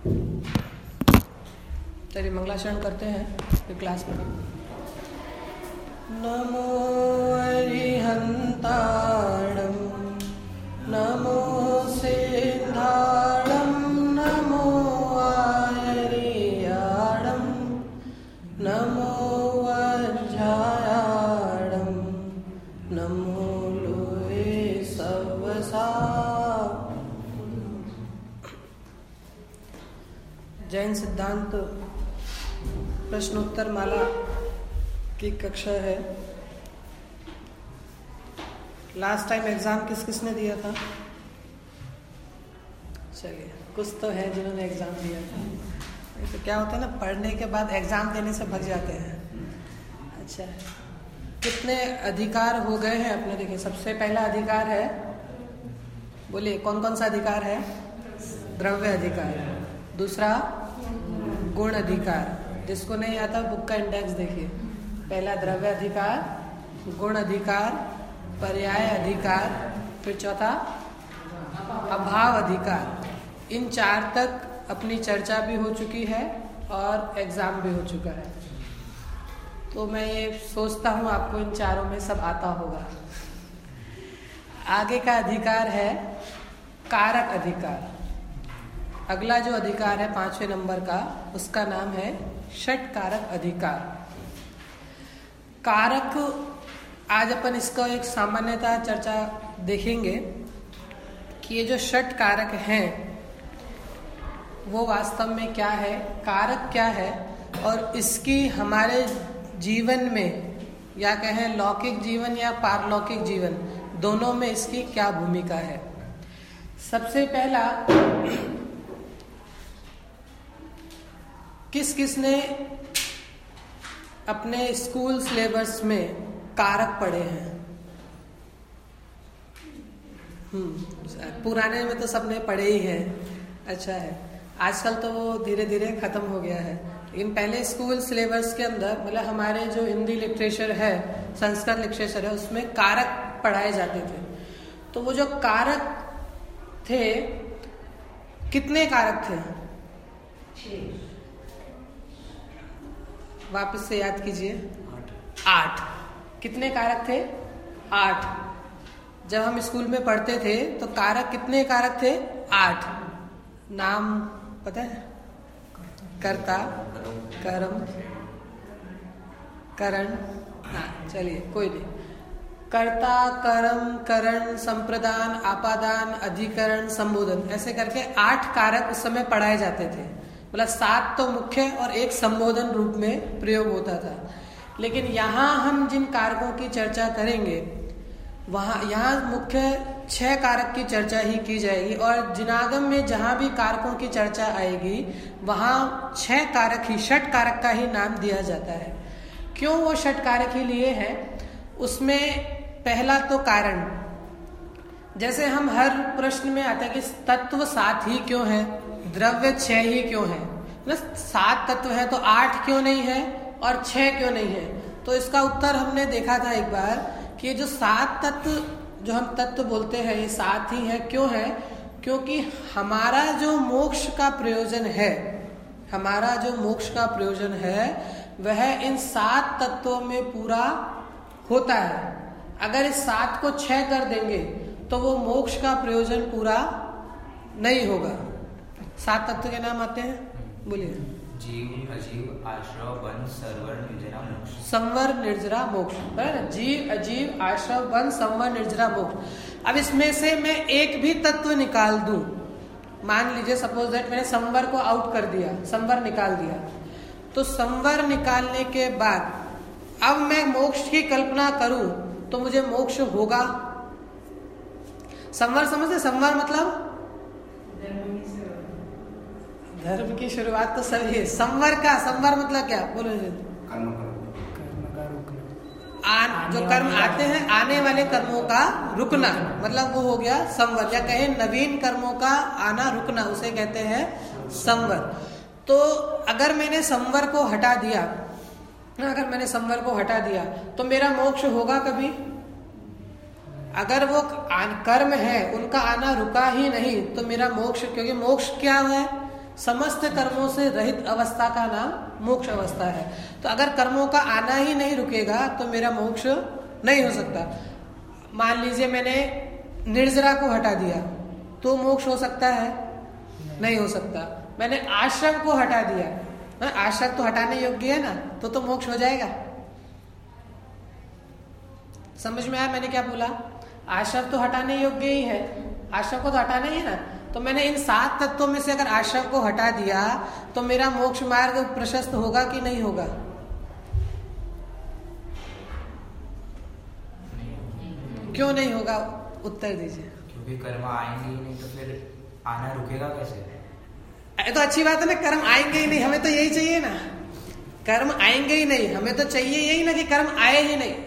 चलिए मंगलाचरण करते हैं फिर क्लास में। नमो अरिहंताणं नमो सिद्धाणं नमो आयर्याणं नमो वज्रायाणं नमो लोहे सवसा। जैन सिद्धांत प्रश्नोत्तर माला की कक्षा है। लास्ट टाइम एग्जाम किस किसने दिया था? चलिए कुछ तो है जिन्होंने एग्जाम दिया था। तो क्या होता है ना, पढ़ने के बाद एग्जाम देने से भग जाते हैं। अच्छा, कितने अधिकार हो गए हैं अपने? देखिए, सबसे पहला अधिकार है, बोलिए कौन कौन सा अधिकार है? द्रव्य अधिकार। दूसरा गुण अधिकार। जिसको नहीं आता बुक का इंडेक्स देखिए। पहला द्रव्य अधिकार, गुण अधिकार, पर्याय अधिकार, फिर चौथा अभाव अधिकार। इन चार तक अपनी चर्चा भी हो चुकी है और एग्जाम भी हो चुका है। तो मैं ये सोचता हूँ आपको इन चारों में सब आता होगा। आगे का अधिकार है कारक अधिकार। अगला जो अधिकार है 5वें नंबर का, उसका नाम है षट कारक अधिकार। कारक, आज अपन इसका एक सामान्यतः चर्चा देखेंगे कि ये जो षट कारक हैं वो वास्तव में क्या है, कारक क्या है, और इसकी हमारे जीवन में, या कहें लौकिक जीवन या पारलौकिक जीवन, दोनों में इसकी क्या भूमिका है। सबसे पहला, किस किसने अपने स्कूल सिलेबस में कारक पढ़े हैं? पुराने में तो सबने पढ़े ही हैं। अच्छा है, आजकल तो वो धीरे धीरे खत्म हो गया है, लेकिन पहले स्कूल सिलेबस के अंदर, मतलब हमारे जो हिंदी लिटरेचर है, संस्कृत लिटरेचर है, उसमें कारक पढ़ाए जाते थे। तो वो जो कारक थे, कितने कारक थे? वापस से याद कीजिए। 8। कितने कारक थे? 8। जब हम स्कूल में पढ़ते थे तो कारक, कितने कारक थे? 8। नाम पता है? कर्ता, कर्म, करण। हाँ चलिए, कोई नहीं। कर्ता, कर्म, करण, संप्रदान, आपादान, अधिकरण, संबोधन, ऐसे करके 8 कारक उस समय पढ़ाए जाते थे। मतलब 7 तो मुख्य और 1 संबोधन रूप में प्रयोग होता था। लेकिन यहाँ हम जिन कारकों की चर्चा करेंगे, यहाँ मुख्य 6 कारक की चर्चा ही की जाएगी, और जिनागम में जहाँ भी कारकों की चर्चा आएगी वहाँ 6 कारक ही, षट कारक का ही नाम दिया जाता है। क्यों वो षट कारक ही लिए हैं? उसमें पहला तो कारण, जैसे हम हर प्रश्न में आता है कि तत्व 7 ही क्यों है, द्रव्य 6 ही क्यों है। 7 तत्व है तो 8 क्यों नहीं है और 6 क्यों नहीं है? तो इसका उत्तर हमने देखा था एक बार कि ये जो 7 तत्व, जो हम तत्व बोलते हैं, ये 7 ही है। क्यों है? क्योंकि हमारा जो मोक्ष का प्रयोजन है, हमारा जो मोक्ष का प्रयोजन है वह इन 7 तत्वों में पूरा होता है। अगर इस 7 को 6 कर देंगे तो वो मोक्ष का प्रयोजन पूरा नहीं होगा। 7 तत्व के नाम आते हैं, बोलिए। जीव, अजीव, आश्रव, वन, संवर, निर्जरा, मोक्ष। संवर, निर्जरा, मोक्ष, है ना? जीव, अजीव, आश्रव, वन, संवर, निर्जरा, मोक्ष। अब इसमें से मैं एक भी तत्व निकाल दूं, मान लीजिए सपोज दैट मैंने संवर को आउट कर दिया, संवर निकाल दिया, तो संवर निकालने के बाद अब मैं मोक्ष की कल्पना करूं तो मुझे मोक्ष होगा? संवर समझते? संवर मतलब धर्म की शुरुआत तो सही है। संवर मतलब क्या? बोलो। जो कर्म आते हैं, आने वाले कर्मों का रुकना, मतलब वो हो गया संवर, या कहें नवीन कर्मों का आना रुकना, उसे कहते हैं संवर। तो अगर मैंने संवर को हटा दिया, तो मेरा मोक्ष होगा कभी? अगर वो कर्म है, उनका आना रुका ही नहीं, तो मेरा मोक्ष, क्योंकि मोक्ष क्या है? समस्त कर्मों से रहित अवस्था का नाम मोक्ष अवस्था है। तो अगर कर्मों का आना ही नहीं रुकेगा तो मेरा मोक्ष नहीं हो सकता। मान लीजिए मैंने निर्जरा को हटा दिया तो मोक्ष हो सकता है? नहीं हो सकता। मैंने आश्रम को हटा दिया, आश्रम तो हटाने योग्य है ना, तो मोक्ष हो जाएगा। समझ में आया मैंने क्या बोला? आश्रम तो हटाने योग्य ही है, आश्रम को तो हटाना ही है ना। तो मैंने इन 7 तत्वों में से अगर आश्रम को हटा दिया तो मेरा मोक्ष मार्ग प्रशस्त होगा कि नहीं होगा? क्यों नहीं होगा? उत्तर दीजिए। क्योंकि कर्म आएंगे ही नहीं तो फिर आना रुकेगा कैसे? तो अच्छी बात है ना, कर्म आएंगे ही नहीं, हमें तो यही चाहिए ना, कर्म आएंगे ही नहीं, हमें तो चाहिए यही ना कि कर्म आए ही नहीं,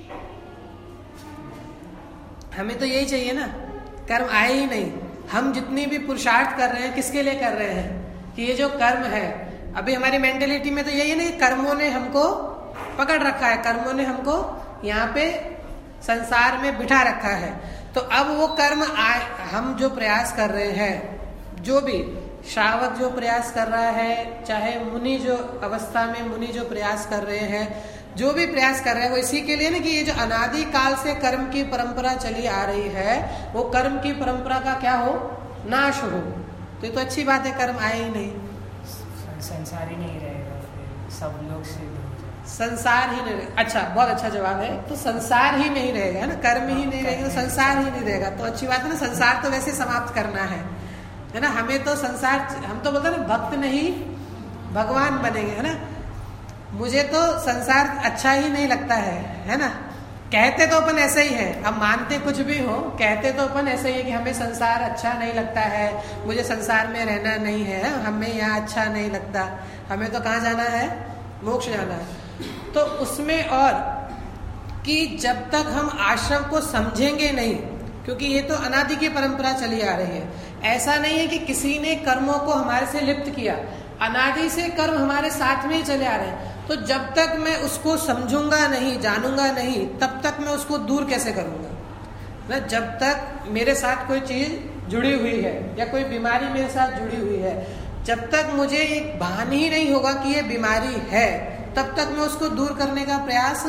हमें तो यही चाहिए ना, कर्म आए ही नहीं। हम जितनी भी पुरुषार्थ कर रहे हैं किसके लिए कर रहे हैं? कि ये जो कर्म है, अभी हमारी मेंटेलिटी में तो यही नहीं, कर्मों ने हमको पकड़ रखा है, कर्मों ने हमको यहाँ पे संसार में बिठा रखा है। तो अब वो कर्म हम जो प्रयास कर रहे हैं, जो भी श्रावक जो प्रयास कर रहा है, चाहे मुनि जो अवस्था में मुनि जो प्रयास कर रहे हैं, जो भी प्रयास कर रहे हैं वो इसी के लिए ना कि ये जो अनादि काल से कर्म की परंपरा चली आ रही है वो कर्म की परंपरा का क्या हो? नाश हो। तो ये तो अच्छी बात है, कर्म आए ही नहीं, संसार ही नहीं रहेगा, सब लोग से संसार ही नहीं रहेगा। अच्छा, बहुत अच्छा जवाब है। तो संसार ही नहीं रहेगा ना, कर्म ही नहीं रहेगा तो संसार ही नहीं रहेगा। तो अच्छी बात है ना, संसार तो वैसे समाप्त करना है ना। हमें तो संसार, हम तो बोलते हैं ना, भक्त नहीं भगवान बनेंगे, है ना। मुझे तो संसार अच्छा ही नहीं लगता है ना। कहते तो अपन ऐसे ही है, अब मानते कुछ भी हो, कहते तो अपन ऐसे ही है कि हमें संसार अच्छा नहीं लगता है, मुझे संसार में रहना नहीं है, हमें यहाँ अच्छा नहीं लगता, हमें तो कहाँ जाना है? मोक्ष जाना है। तो उसमें और कि जब तक हम आश्रम को समझेंगे नहीं, क्योंकि ये तो अनादि की परंपरा चली आ रही है, ऐसा नहीं है कि किसी ने कर्मों को हमारे से लिप्त किया, अनादि से कर्म हमारे साथ में ही चले आ रहे हैं। तो जब तक मैं उसको समझूंगा नहीं, जानूंगा नहीं, तब तक मैं उसको दूर कैसे करूंगा ना। जब तक मेरे साथ कोई चीज जुड़ी हुई है या कोई बीमारी मेरे साथ जुड़ी हुई है, जब तक मुझे एक भान ही नहीं होगा कि ये बीमारी है, तब तक मैं उसको दूर करने का प्रयास।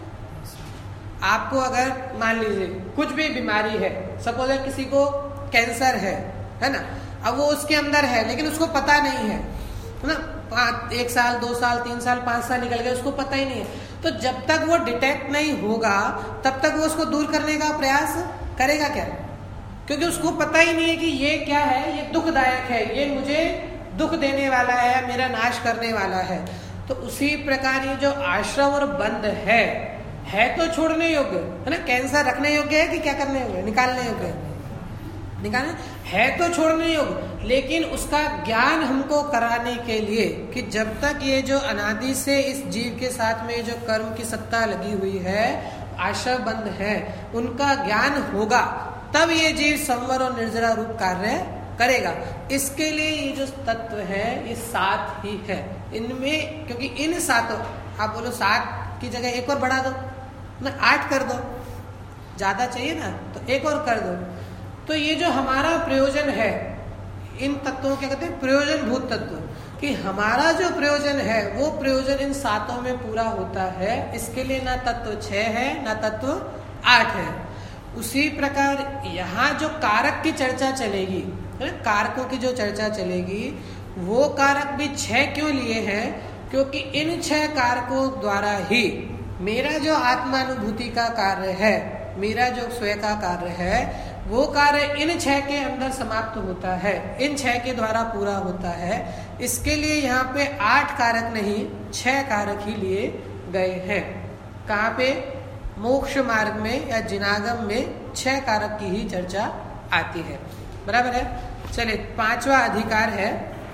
आपको अगर मान लीजिए कुछ भी बीमारी है, सपोज किसी को कैंसर है ना, अब वो उसके अंदर है लेकिन उसको पता नहीं है ना, 1 साल 2 साल 3 साल 5 साल निकल गए, उसको पता ही नहीं है। तो जब तक वो डिटेक्ट नहीं होगा तब तक वो उसको दूर करने का प्रयास करेगा क्या? क्योंकि उसको पता ही नहीं है कि ये क्या है, ये दुखदायक है, ये मुझे दुख देने वाला है, मेरा नाश करने वाला है। तो उसी प्रकार ये जो आश्रम और बंध है तो छोड़ने योग्य है ना। कैंसर रखने योग्य है कि क्या करने योग्य? निकालने योग्य है, निकालना है तो छोड़ने योग्य। लेकिन उसका ज्ञान हमको कराने के लिए कि जब तक ये जो अनादि से इस जीव के साथ में जो कर्म की सत्ता लगी हुई है, आश्रम बंध है, उनका ज्ञान होगा तब ये जीव संवर और निर्जरा रूप कार्य करेगा। इसके लिए ये जो तत्व है ये 7 ही है इनमें, क्योंकि इन 7, आप बोलो 7 की जगह एक और बढ़ा दो ना, 8 कर दो, ज्यादा चाहिए ना तो एक और कर दो। तो ये जो हमारा प्रयोजन है, इन तत्वों के कहते हैं प्रयोजन भूत तत्व, कि हमारा जो प्रयोजन है वो प्रयोजन इन 7 में पूरा होता है। इसके लिए ना तत्व 6 है ना तत्व 8 है। उसी प्रकार यहाँ जो कारक की चर्चा चलेगी, कारकों की जो चर्चा चलेगी, वो कारक भी 6 क्यों लिए हैं? क्योंकि इन 6 कारकों द्वारा ही मेरा जो आत्मानुभूति का कार्य है, मेरा जो स्वयं का कार्य है, वो कार्य इन 6 के अंदर समाप्त होता है, इन 6 के द्वारा पूरा होता है। इसके लिए यहाँ पे 8 कारक नहीं 6 कारक ही लिए गए हैं। कहाँ पे? मोक्ष मार्ग में या जिनागम में 6 कारक की ही चर्चा आती है। बराबर है। चलिए 5वां अधिकार है,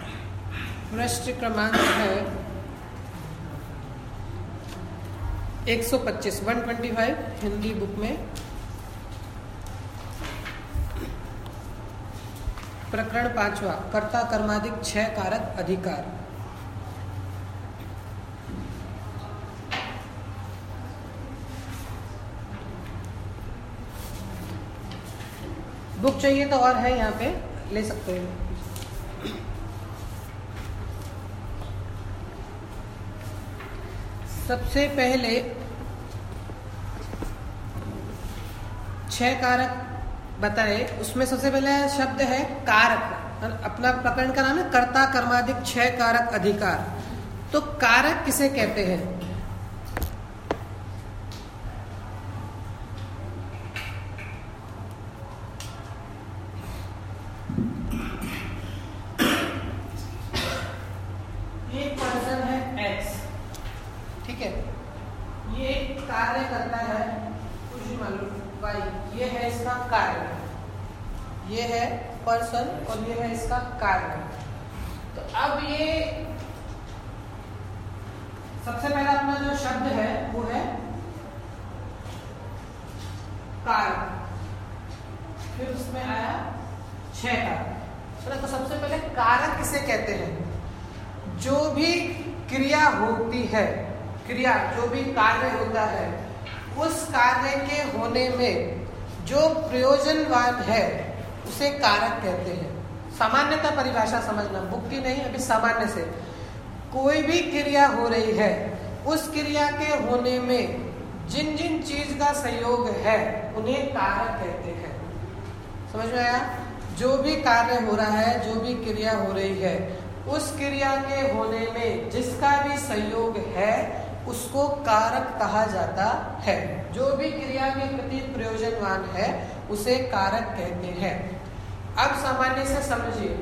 पृष्ठ क्रमांक है 125 हिंदी बुक में, प्रकरण 5वां, कर्ता कर्मादिक 6 कारक अधिकार। बुक चाहिए तो और है यहाँ पे, ले सकते हैं। सबसे पहले 6 कारक बताए, उसमें सबसे पहले शब्द है कारक। अपना प्रकरण का नाम है कर्ता कर्माधिक 6 कारक अधिकार। तो कारक किसे कहते हैं? एक पर्सन है एक्स, ठीक है, ये कार्य करता है कुछ भी मालूम वाई, ये है इसका कार्य, ये है पर्सन और ये है इसका कार्य। तो अब ये सबसे पहला अपना जो शब्द है वो है कार्य, फिर उसमें आया 6 कारक। तो सबसे पहले कारक किसे कहते हैं? जो भी क्रिया होती है, क्रिया जो भी कार्य होता है, उस कार्य के होने में जो प्रयोजनवान है उसे कारक कहते हैं। सामान्यतः परिभाषा समझना, बुद्धि नहीं, अभी सामान्य से कोई भी क्रिया हो रही है, उस क्रिया के होने में जिन जिन चीज का संयोग है उन्हें कारक कहते हैं। समझ में आया? जो भी कार्य हो रहा है, जो भी क्रिया हो रही है, उस क्रिया के होने में जिसका भी संयोग है उसको कारक कहा जाता है। जो भी क्रिया के प्रति प्रयोजनवान है उसे कारक कहते हैं। अब सामान्य से समझिए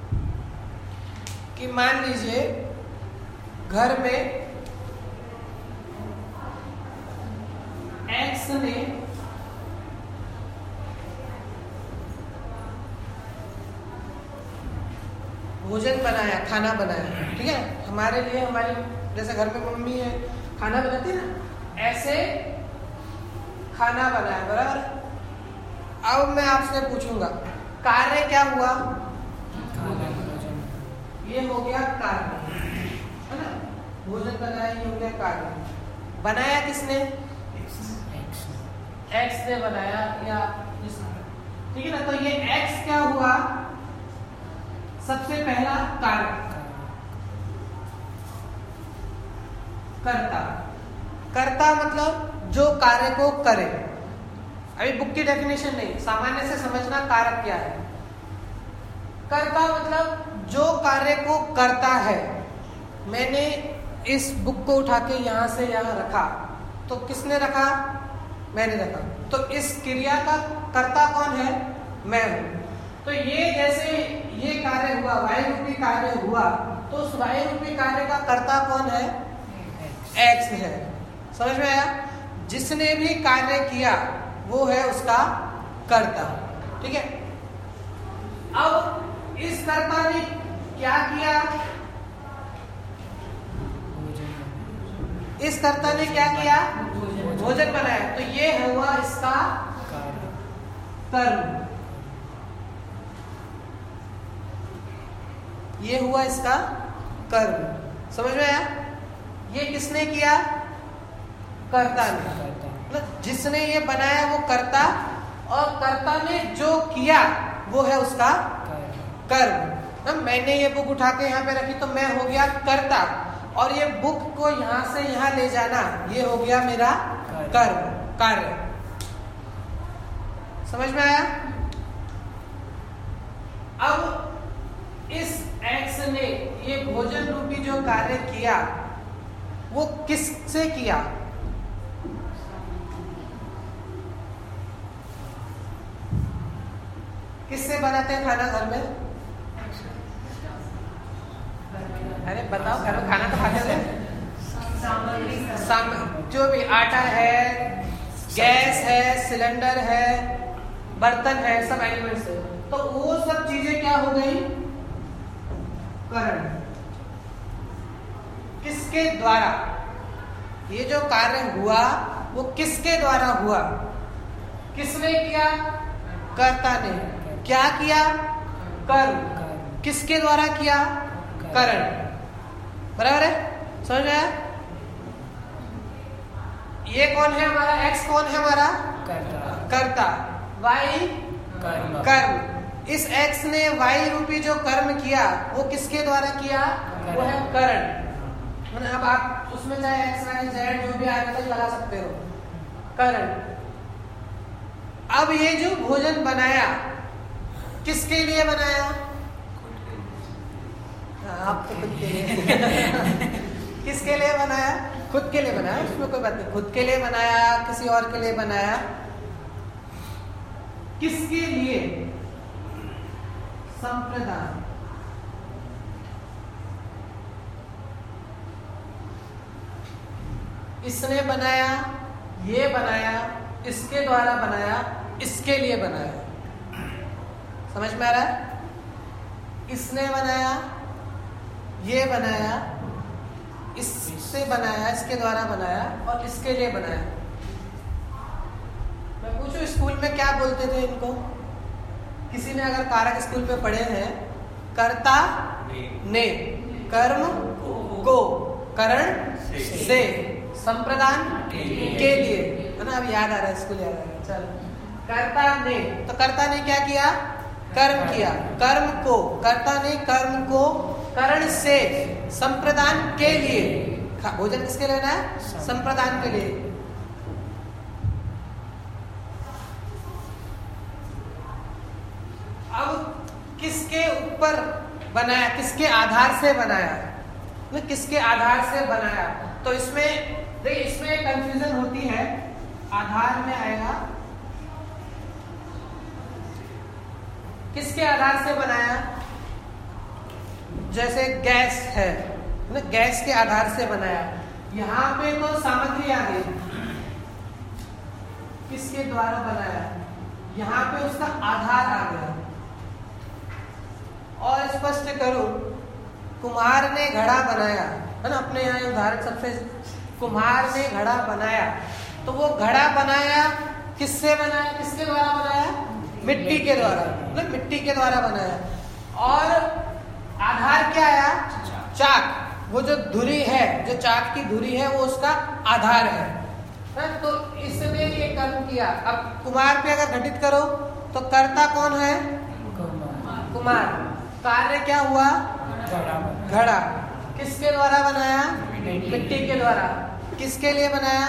कि मान लीजिए घर में एक्स ने भोजन बनाया, खाना बनाया, ठीक है, हमारे लिए, हमारी जैसे घर में मम्मी है खाना बनाती है ना, ऐसे खाना बनाया, बराबर। अब मैं आपसे पूछूंगा कार्य क्या हुआ? ये हो गया कार्य, है ना, भोजन बनाया, ये हो गया कार्य। बनाया किसने? एक्स ने बनाया, या ठीक है ना। तो ये एक्स क्या हुआ? सबसे पहला कारक, कर्ता। कर्ता मतलब जो कार्य को करे। अभी बुक की डेफिनेशन नहीं, सामान्य से समझना कारक क्या है। कर्ता मतलब जो कार्य को करता है। मैंने इस बुक को उठा के यहां से यहां रखा, तो किसने रखा? मैंने रखा। तो इस क्रिया का कर्ता कौन है? मैं हूं। तो ये जैसे ये कार्य हुआ, वायु रूपी कार्य हुआ, तो उस वायु रूपी कार्य का कर्ता कौन है? एक्स है। समझ में आया? जिसने भी कार्य किया वो है उसका कर्ता, ठीक है। अब इस कर्ता ने क्या किया? इस कर्ता ने क्या किया? भोजन बनाया। तो ये हुआ इसका कर्म, ये हुआ इसका कर्म। समझ में आया? ये किसने किया? कर्ता ने। जिसने ये बनाया वो कर्ता, और कर्ता ने जो किया वो है उसका कर्म। मैंने ये बुक उठा के यहाँ पे रखी तो मैं हो गया कर्ता, और ये बुक को यहाँ से यहाँ ले जाना ये हो गया मेरा कर्म, कार्य। समझ में आया? अब इस एक्स ने ये भोजन रूपी जो कार्य किया वो किससे किया? किससे बनाते हैं खाना घर में? अरे बताओ, घर में खाना तो खाते हैं, जो भी आटा है, गैस है, सिलेंडर है, बर्तन है, सब एलिमेंट्स है। तो वो सब चीजें क्या हो गई? कारण। किसके द्वारा? ये जो कार्य हुआ वो किसके द्वारा हुआ? किसने किया? कर्ता ने। क्या किया? कर्म। किसके द्वारा किया? करण। बराबर है? समझ आया? ये कौन है हमारा? एक्स कौन है हमारा? कर्ता। वाई कर्म। इस एक्स ने वाई रूपी जो कर्म किया वो किसके द्वारा किया? वो है करण। मतलब अब आप उसमें चाहे एक्स वाई जेड जो भी आगे तक लगा सकते हो, करण। अब ये जो भोजन बनाया किसके लिए बनाया? आपको खुद के लिए किसके लिए बनाया? खुद के लिए बनाया, उसमें कोई बात नहीं। खुद के लिए बनाया, किसी और के लिए बनाया, किसके लिए? संप्रदान। इसने बनाया, ये बनाया, इसके द्वारा बनाया, इसके लिए बनाया। समझ में आ रहा है? इसने बनाया, ये बनाया, इससे बनाया, इसके द्वारा बनाया और इसके लिए बनाया। मैं पूछूं स्कूल में क्या बोलते थे इनको? किसी ने अगर कारक स्कूल में पढ़े हैं, कर्ता ने, कर्म को, करण से, संप्रदान के लिए, है ना? अब याद आ रहा है, स्कूल याद आ रहा है। चलो, कर्ता ने, तो कर्ता ने क्या किया? कर्म किया। कर्म को, कर्ता ने कर्म को करण से, संप्रदान के लिए। भोजन किसके लिए बनाया? संप्रदान के लिए। अब किसके ऊपर बनाया? किसके आधार से बनाया? किसके आधार से बनाया? तो इसमें देखिए, इसमें कंफ्यूजन होती है। आधार में आएगा किसके आधार से बनाया? जैसे गैस है ना, गैस के आधार से बनाया। यहाँ पे तो सामग्री आ गई, किसके द्वारा बनाया? यहाँ पे उसका आधार आ गया। और स्पष्ट करूं, कुम्हार ने घड़ा बनाया, है ना? अपने यहाँ उदाहरण सबसे, कुम्हार ने घड़ा बनाया, तो वो घड़ा बनाया किससे बनाया? किसके द्वारा बनाया? मिट्टी के द्वारा, मतलब मिट्टी के द्वारा बनाया। और आधार क्या आया? चाक। वो जो धुरी है, जो चाक की धुरी है, वो उसका आधार है। तो इसने ये कर्म किया। अब कुम्हार पे अगर घटित करो तो कर्ता कौन है? कुम्हार। कार्य क्या हुआ? घड़ा। किसके द्वारा बनाया? मिट्टी के द्वारा। किसके लिए बनाया?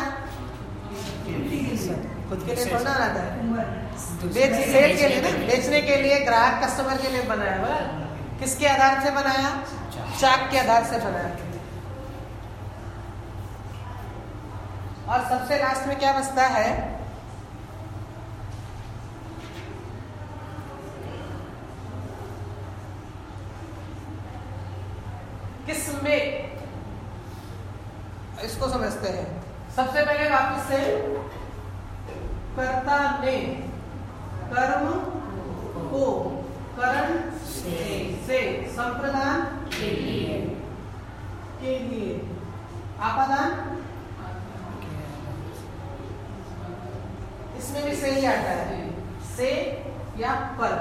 खुद के लिए थोड़ा ना आता है, सेल के लिए ना, बेचने के लिए, ग्राहक कस्टमर के लिए बनाया हुआ। किसके आधार से बनाया? चाक के आधार से बनाया। और सबसे लास्ट में क्या बचता है? किसमें? इसको समझते हैं। सबसे पहले वापस से, कर्ता ने कर्म को करण से, संप्रदान के लिए, आपादान, इसमें भी से ही आता है, से या पर।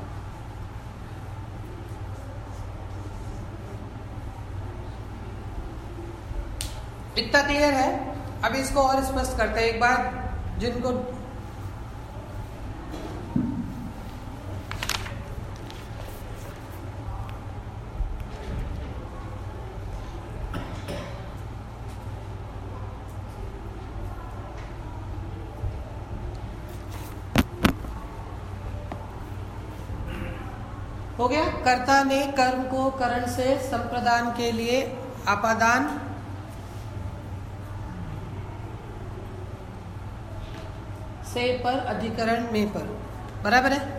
इतना क्लियर है? अभी इसको और स्पष्ट करते हैं एक बार, जिनको हो गया। कर्ता ने कर्म को करण से, संप्रदान के लिए, आपादान, से पर, अधिकरण में पर। बराबर है?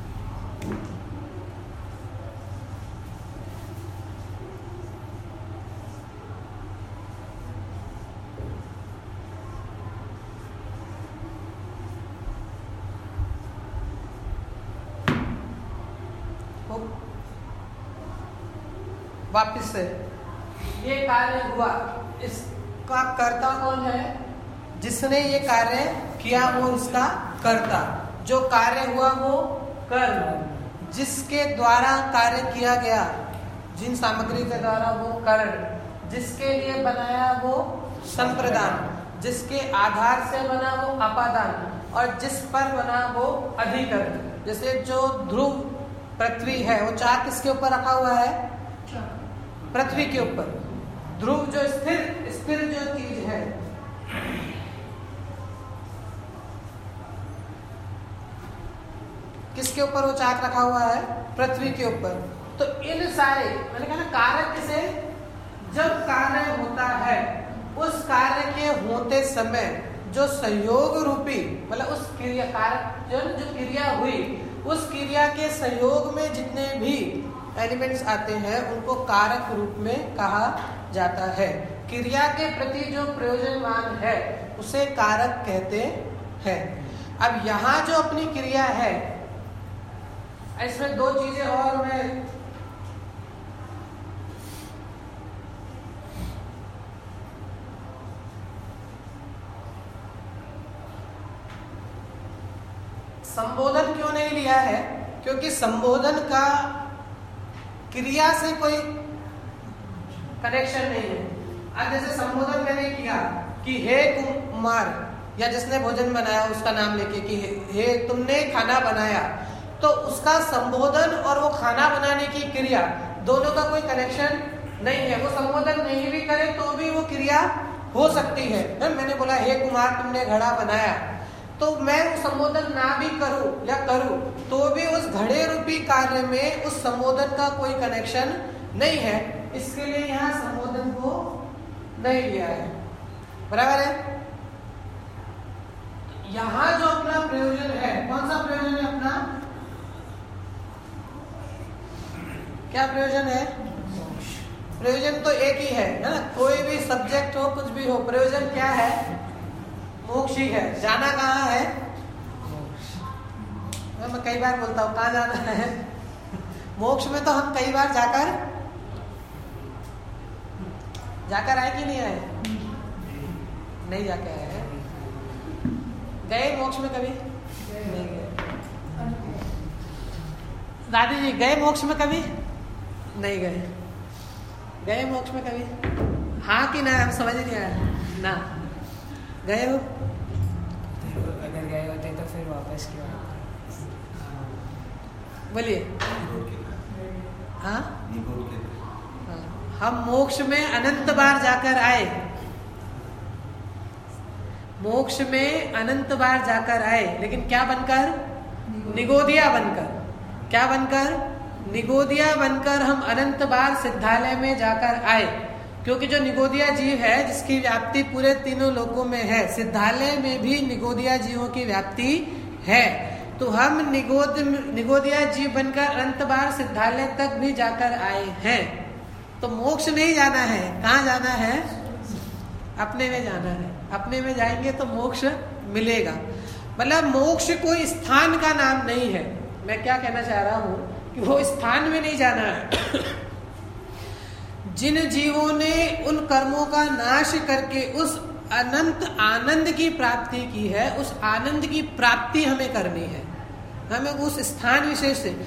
वापिस से ये कार्य हुआ, इसका कर्ता कौन है? जिसने ये कार्य किया वो इसका कर्ता। जो कार्य हुआ वो कर्म। जिसके द्वारा कार्य किया गया, जिन सामग्री के द्वारा, वो करण। जिसके लिए बनाया वो संप्रदान। जिसके आधार से बना वो अपादान। और जिस पर बना वो अधिकरण। जैसे जो ध्रुव पृथ्वी है, वो चाक किसके ऊपर रखा हुआ है? पृथ्वी के ऊपर। ध्रुव जो स्थिर जो चीज है, किसके ऊपर वो चाक रखा हुआ है? पृथ्वी के ऊपर। तो इन सारे, मैंने कहा ना कार्य से जब कार्य होता है, उस कार्य के होते समय जो सहयोग रूपी, मतलब उस क्रिया कार्य जो क्रिया हुई, उस क्रिया के सहयोग में जितने भी एलिमेंट्स आते हैं उनको कारक रूप में कहा जाता है। क्रिया के प्रति जो प्रयोजनवान है उसे कारक कहते हैं। अब यहाँ जो अपनी क्रिया है, इसमें दो चीजें और मैं संबोधन क्यों नहीं लिया है? क्योंकि संबोधन का क्रिया से कोई कनेक्शन नहीं है। अब जैसे संबोधन मैंने किया कि हे कुमार, या जिसने भोजन बनाया उसका नाम लेके कि हे तुमने खाना बनाया, तो उसका संबोधन और वो खाना बनाने की क्रिया दोनों का कोई कनेक्शन नहीं है। वो संबोधन नहीं भी करे तो भी वो क्रिया हो सकती है। मैंने बोला हे कुमार तुमने घड़ा बनाया, तो मैं संबोधन ना भी करूं या करूं तो भी उस घड़े रूपी कार्य में उस संबोधन का कोई कनेक्शन नहीं है। इसके लिए यहाँ संबोधन को नहीं लिया है। बराबर है? यहाँ जो अपना प्रयोजन है, कौन सा प्रयोजन है अपना? क्या प्रयोजन है? प्रयोजन तो एक ही है ना? कोई भी सब्जेक्ट हो, कुछ भी हो, प्रयोजन क्या है? मोक्ष ही है। जाना कहाँ है? मैं कई बार बोलता हूँ कहाँ जाना है? मोक्ष में तो हम कई बार जाकर आए कि नहीं आए? नहीं जाके आए हैं। गए मोक्ष में कभी? नहीं गए। दादी जी गए मोक्ष में कभी? नहीं गए। गए मोक्ष में कभी? हाँ कि ना? हम समझ नहीं आया ना। गए हो? अगर गए होते तो फिर वापस क्यों? बोलिए। हाँ, हम मोक्ष में अनंत बार जाकर आए। मोक्ष में अनंत बार जाकर आए, लेकिन क्या बनकर? निगोदिया बनकर। क्या बनकर? निगोदिया बनकर हम अनंत बार सिद्धालय में जाकर आए। क्योंकि जो निगोदिया जीव है जिसकी व्याप्ति पूरे तीनों लोकों में है, सिद्धालय में भी निगोदिया जीवों की व्याप्ति है। तो हम निगोदिया जीव बनकर अनंत बार सिद्धालय तक भी जाकर आए हैं। तो मोक्ष नहीं जाना है। कहाँ जाना है? अपने में जाना है। अपने में जाएंगे तो मोक्ष मिलेगा। मतलब मोक्ष कोई स्थान का नाम नहीं है। मैं क्या कहना चाह रहा हूँ कि वो स्थान में नहीं जाना है। जिन जीवों ने उन कर्मों का नाश करके उस अनंत आनंद की प्राप्ति की है, उस आनंद की प्राप्ति हमें करनी है। हमें उस स्थान विशेष से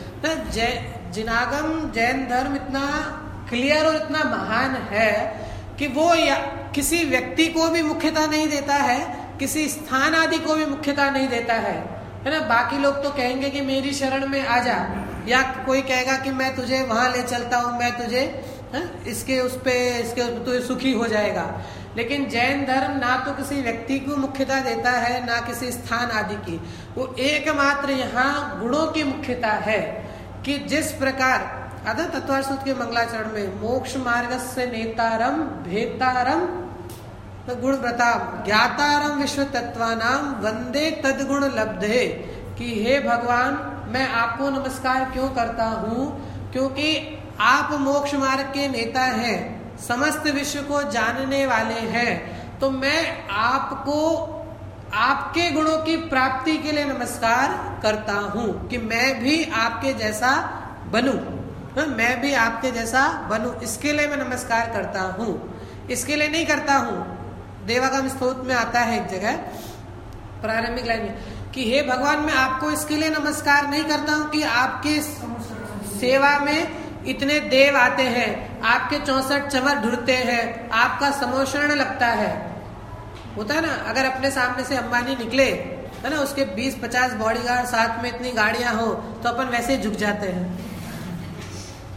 जिनागम जैन धर्म इतना क्लियर और इतना महान है कि वो किसी व्यक्ति को भी मुख्यता नहीं देता है, किसी स्थान आदि को भी मुख्यता नहीं देता है ना। बाकी लोग तो कहेंगे कि मेरी शरण में आ जा, या कोई कहेगा कि मैं तुझे वहां ले चलता हूँ, मैं तुझे इसके उस पे तो सुखी हो जाएगा। लेकिन जैन धर्म ना तो किसी व्यक्ति को मुख्यता देता है, ना किसी स्थान आदि की। वो एकमात्र यहाँ गुणों की मुख्यता है कि जिस प्रकार आधा तत्वार सूत्र के मंगलाचरण में मोक्ष मार्ग से नेतारम भेतारम गुण व्रताम ज्ञातारम विश्व तत्वानाम वंदे तदगुण लब्धे, कि हे भगवान मैं आपको नमस्कार क्यों करता हूँ? क्योंकि आप मोक्ष मार्ग के नेता हैं, समस्त विश्व को जानने वाले हैं। तो मैं आपको आपके गुणों की प्राप्ति के लिए नमस्कार करता हूँ कि मैं भी आपके जैसा बनूं। मैं भी आपके जैसा बनूं, इसके लिए मैं नमस्कार करता हूँ। इसके लिए नहीं करता हूँ। देवागम स्तोत्र में आता है एक जगह प्रारंभिक लाइन में कि हे भगवान मैं आपको इसके लिए नमस्कार नहीं करता हूँ कि आपके सेवा में इतने देव आते हैं, आपके 64 चवर ढूंढते हैं, आपका समोषण लगता है। होता है ना, अगर अपने सामने से अंबानी निकले है ना, उसके 20-50 बॉडीगार्ड साथ में इतनी गाड़ियां हो तो अपन वैसे ही झुक जाते हैं,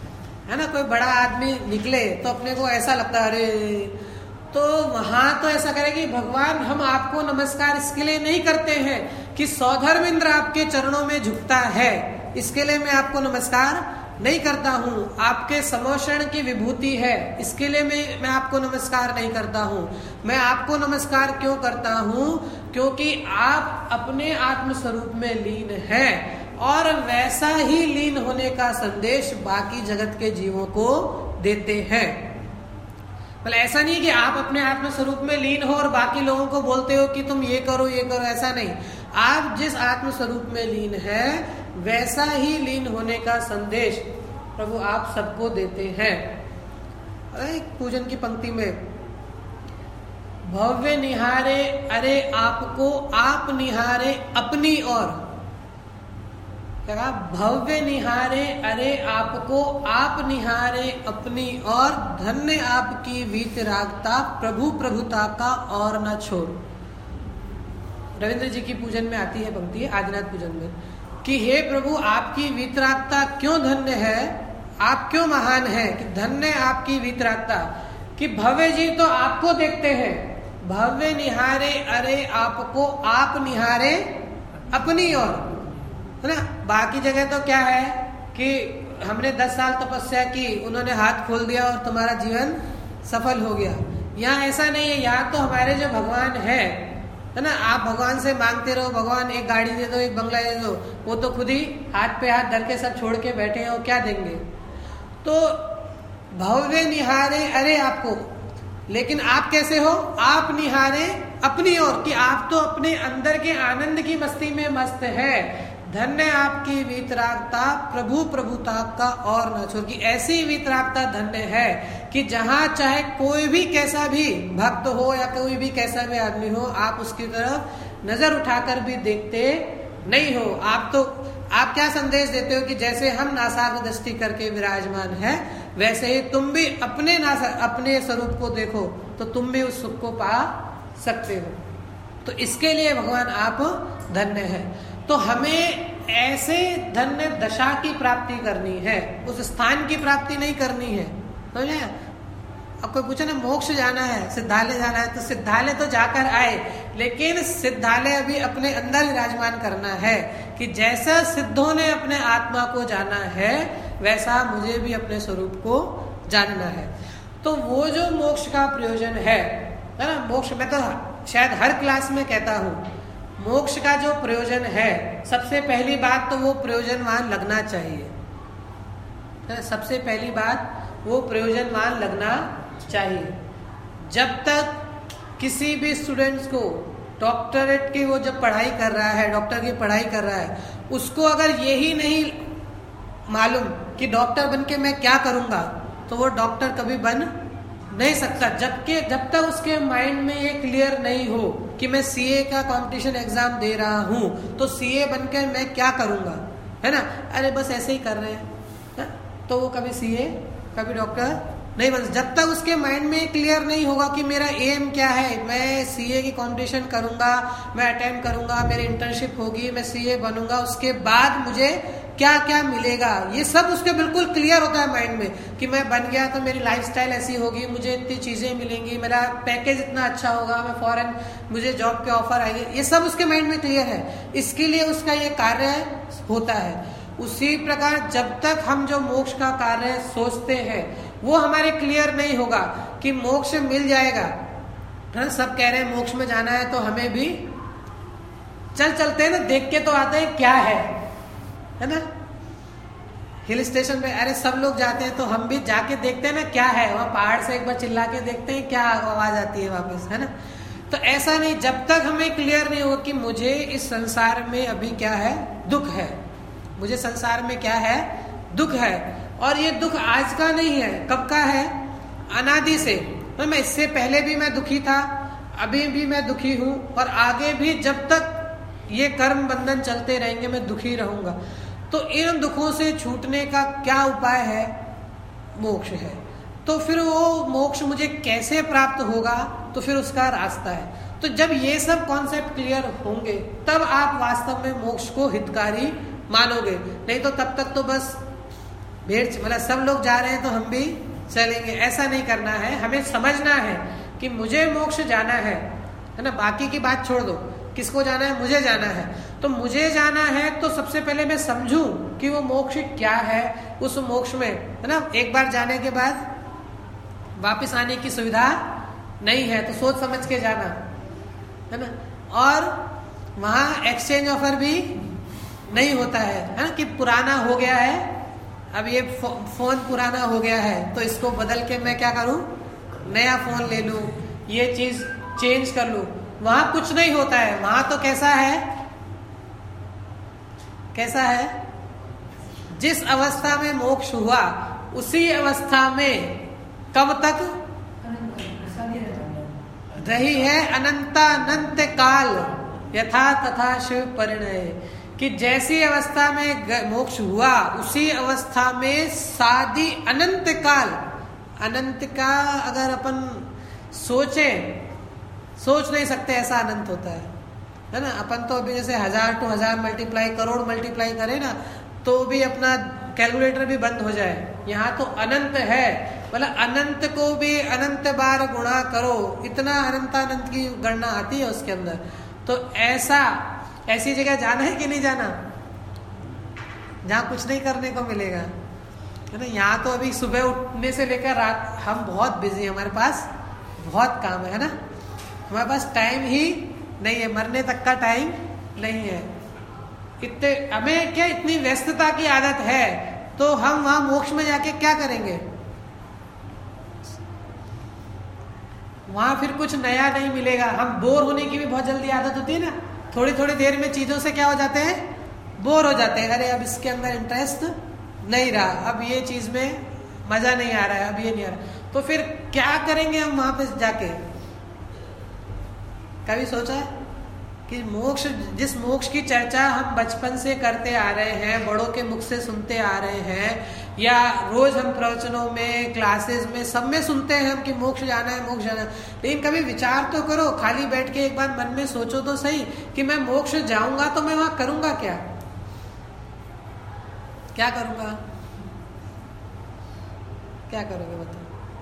है ना, कोई बड़ा आदमी निकले तो अपने को ऐसा लगता है अरे, तो वहां तो ऐसा करे कि भगवान हम आपको नमस्कार इसके लिए नहीं करते हैं कि सौधर्मेंद्र आपके चरणों में झुकता है, इसके लिए मैं आपको नमस्कार नहीं करता हूँ। आपके समोषण की विभूति है, इसके लिए मैं आपको नमस्कार नहीं करता हूँ। मैं आपको नमस्कार क्यों करता हूँ? क्योंकि आप अपने आत्म स्वरूप में लीन हैं और वैसा ही लीन होने का संदेश बाकी जगत के जीवों को देते हैं। मतलब ऐसा नहीं कि आप अपने आत्म स्वरूप में लीन हो और बाकी लोगों को बोलते हो कि तुम ये करो, ऐसा नहीं। आप जिस आत्म स्वरूप में लीन है वैसा ही लीन होने का संदेश प्रभु आप सबको देते हैं। एक पूजन की पंक्ति में भव्य निहारे अरे आपको आप निहारे अपनी ओर, क्या कहा? भव्य निहारे अरे आपको आप निहारे अपनी ओर, धन्य आपकी वीतरागता प्रभु प्रभुता का और न छोड़। रविंद्र जी की पूजन में आती है पंक्ति आदिनाथ पूजन में कि हे प्रभु आपकी वीतरागता क्यों धन्य है, आप क्यों महान है कि धन्य आपकी वीतरागता। कि भव्य जी तो आपको देखते हैं, भव्य निहारे अरे आपको आप निहारे अपनी ओर, है ना। बाकी जगह तो क्या है कि हमने 10 साल तपस्या की, उन्होंने हाथ खोल दिया और तुम्हारा जीवन सफल हो गया। यहाँ ऐसा नहीं है, यहाँ तो हमारे जो भगवान है ना, आप भगवान से मांगते रहो भगवान एक गाड़ी दे दो, एक बंगला दे दो, वो तो खुद ही हाथ पे हाथ धर के सब छोड़ के बैठे हैं, वो क्या देंगे। तो भव्य निहारे अरे आपको, लेकिन आप कैसे हो? आप निहारे अपनी ओर, कि आप तो अपने अंदर के आनंद की मस्ती में मस्त है। धन्य आपकी वीतरागता प्रभु प्रभुता का और न छोड़, की ऐसी वीतरागता धन्य है कि जहां चाहे कोई भी कैसा भी भक्त हो या कोई भी कैसा भी आदमी हो, आप उसकी तरफ नजर उठाकर भी देखते नहीं हो। आप क्या संदेश देते हो कि जैसे हम नासाग्र दृष्टि करके विराजमान है, वैसे ही तुम भी अपने स्वरूप को देखो तो तुम भी उस सुख को पा सकते हो। तो इसके लिए भगवान आप धन्य है। तो हमें ऐसे धन्य दशा की प्राप्ति करनी है, उस स्थान की प्राप्ति नहीं करनी है। समझे? अब कोई पूछे ना मोक्ष जाना है, सिद्धालय जाना है, तो सिद्धालय तो जाकर आए, लेकिन सिद्धालय अभी अपने अंदर विराजमान करना है कि जैसा सिद्धों ने अपने आत्मा को जाना है वैसा मुझे भी अपने स्वरूप को जानना है। तो वो जो मोक्ष का प्रयोजन है ना, मोक्ष में तो शायद हर क्लास में कहता हूँ, मोक्ष का जो प्रयोजन है सबसे पहली बात तो वो प्रयोजनवान लगना चाहिए। सबसे पहली बात वो प्रयोजनवान लगना चाहिए। जब तक किसी भी स्टूडेंट्स को डॉक्टरेट की वो जब पढ़ाई कर रहा है, डॉक्टर की पढ़ाई कर रहा है, उसको अगर यही नहीं मालूम कि डॉक्टर बन के मैं क्या करूंगा, तो वो डॉक्टर कभी बन नहीं सकता। जब तक उसके माइंड में ये क्लियर नहीं हो कि मैं सीए का कंपटीशन एग्जाम दे रहा हूं, तो सीए बनकर मैं क्या करूंगा, है ना। अरे बस ऐसे ही कर रहे हैं, तो वो कभी सीए कभी डॉक्टर नहीं बन। जब तक उसके माइंड में क्लियर नहीं होगा कि मेरा एम क्या है, मैं सीए की कंपटीशन करूंगा, मैं अटेम्प्ट करूंगा, मेरी इंटर्नशिप होगी, मैं सीए बनूंगा, उसके बाद मुझे क्या क्या मिलेगा, ये सब उसके बिल्कुल क्लियर होता है माइंड में कि मैं बन गया तो मेरी लाइफस्टाइल ऐसी होगी, मुझे इतनी चीजें मिलेंगी, मेरा पैकेज इतना अच्छा होगा, मैं फॉरेन मुझे जॉब के ऑफर आएंगे, ये सब उसके माइंड में क्लियर है। इसके लिए उसका ये कार्य होता है। उसी प्रकार जब तक हम जो मोक्ष का कार्य सोचते हैं वो हमारे क्लियर नहीं होगा कि मोक्ष मिल जाएगा, है सब कह रहे हैं मोक्ष में जाना है, तो हमें भी चलते हैं ना, देख के तो आते हैं क्या है ना। हिल स्टेशन पे अरे सब लोग जाते हैं तो हम भी जाके देखते हैं ना क्या है, वहाँ पहाड़ से एक बार चिल्ला के देखते हैं क्या आवाज आती है वापस, है ना। तो ऐसा नहीं, जब तक हमें क्लियर नहीं हो कि मुझे इस संसार में अभी क्या है, दुख है, मुझे संसार में क्या है, दुख है, और ये दुख आज का नहीं है, कब का है, अनादि से। तो मैं इससे पहले भी मैं दुखी था, अभी भी मैं दुखी हूँ, और आगे भी जब तक ये कर्म बंधन चलते रहेंगे मैं दुखी रहूंगा। तो इन दुखों से छूटने का क्या उपाय है, मोक्ष है। तो फिर वो मोक्ष मुझे कैसे प्राप्त होगा, तो फिर उसका रास्ता है। तो जब ये सब कॉन्सेप्ट क्लियर होंगे तब आप वास्तव में मोक्ष को हितकारी मानोगे, नहीं तो तब तक तो बस भेड़ मतलब सब लोग जा रहे हैं तो हम भी चलेंगे, ऐसा नहीं करना है। हमें समझना है कि मुझे मोक्ष जाना है ना, बाकी की बात छोड़ दो, किसको जाना है, मुझे जाना है। तो मुझे जाना है तो सबसे पहले मैं समझूं कि वो मोक्ष क्या है। उस मोक्ष में है ना, एक बार जाने के बाद वापस आने की सुविधा नहीं है, तो सोच समझ के जाना है ना। और वहां एक्सचेंज ऑफर भी नहीं होता है ना, कि पुराना हो गया है, अब ये फोन पुराना हो गया है तो इसको बदल के मैं क्या करूं, नया फोन ले लूं, ये चीज चेंज कर लूं। वहां कुछ नहीं होता है। वहां तो कैसा है, कैसा है, जिस अवस्था में मोक्ष हुआ उसी अवस्था में कब तक रही है, अनंतानंत काल यथा तथा शिव परिणय। कि जैसी अवस्था में मोक्ष हुआ उसी अवस्था में सादी अनंत काल, अनंत का अगर अपन सोच नहीं सकते ऐसा अनंत होता है ना। अपन तो अभी जैसे 1000 to 1000 मल्टीप्लाई, करोड़ मल्टीप्लाई करे ना तो भी अपना कैलकुलेटर भी बंद हो जाए। यहाँ तो अनंत है, मतलब अनंत को भी अनंत बार गुणा करो, इतना अनंतानंत की गणना आती है उसके अंदर। तो ऐसी जगह जाना है कि नहीं जाना, जहाँ कुछ नहीं करने को मिलेगा, है ना। यहाँ तो अभी सुबह उठने से लेकर रात हम बहुत बिजी हैं, हमारे पास बहुत काम है ना, हमारे पास टाइम ही नहीं है, मरने तक का टाइम नहीं है। इतने हमें क्या इतनी व्यस्तता की आदत है, तो हम वहां मोक्ष में जाके क्या करेंगे, वहां फिर कुछ नया नहीं मिलेगा। हम बोर होने की भी बहुत जल्दी आदत होती है ना, थोड़ी थोड़ी देर में चीजों से क्या हो जाते हैं, बोर हो जाते हैं। अरे अब इसके अंदर इंटरेस्ट नहीं रहा, अब ये चीज में मजा नहीं आ रहा है, अब ये नहीं आ रहा, तो फिर क्या करेंगे हम वहां पे जाके। कभी सोचा है कि मोक्ष, जिस मोक्ष की चर्चा हम बचपन से करते आ रहे हैं, बड़ों के मुख से सुनते आ रहे हैं, या रोज हम प्रवचनों में, क्लासेस में, सब में सुनते हैं हम कि मोक्ष जाना है, मोक्ष जाना है, लेकिन कभी विचार तो करो, खाली बैठ के एक बार मन में सोचो तो सही कि मैं मोक्ष जाऊंगा तो मैं वहां करूंगा क्या, क्या करूंगा, क्या करोगे बताओ।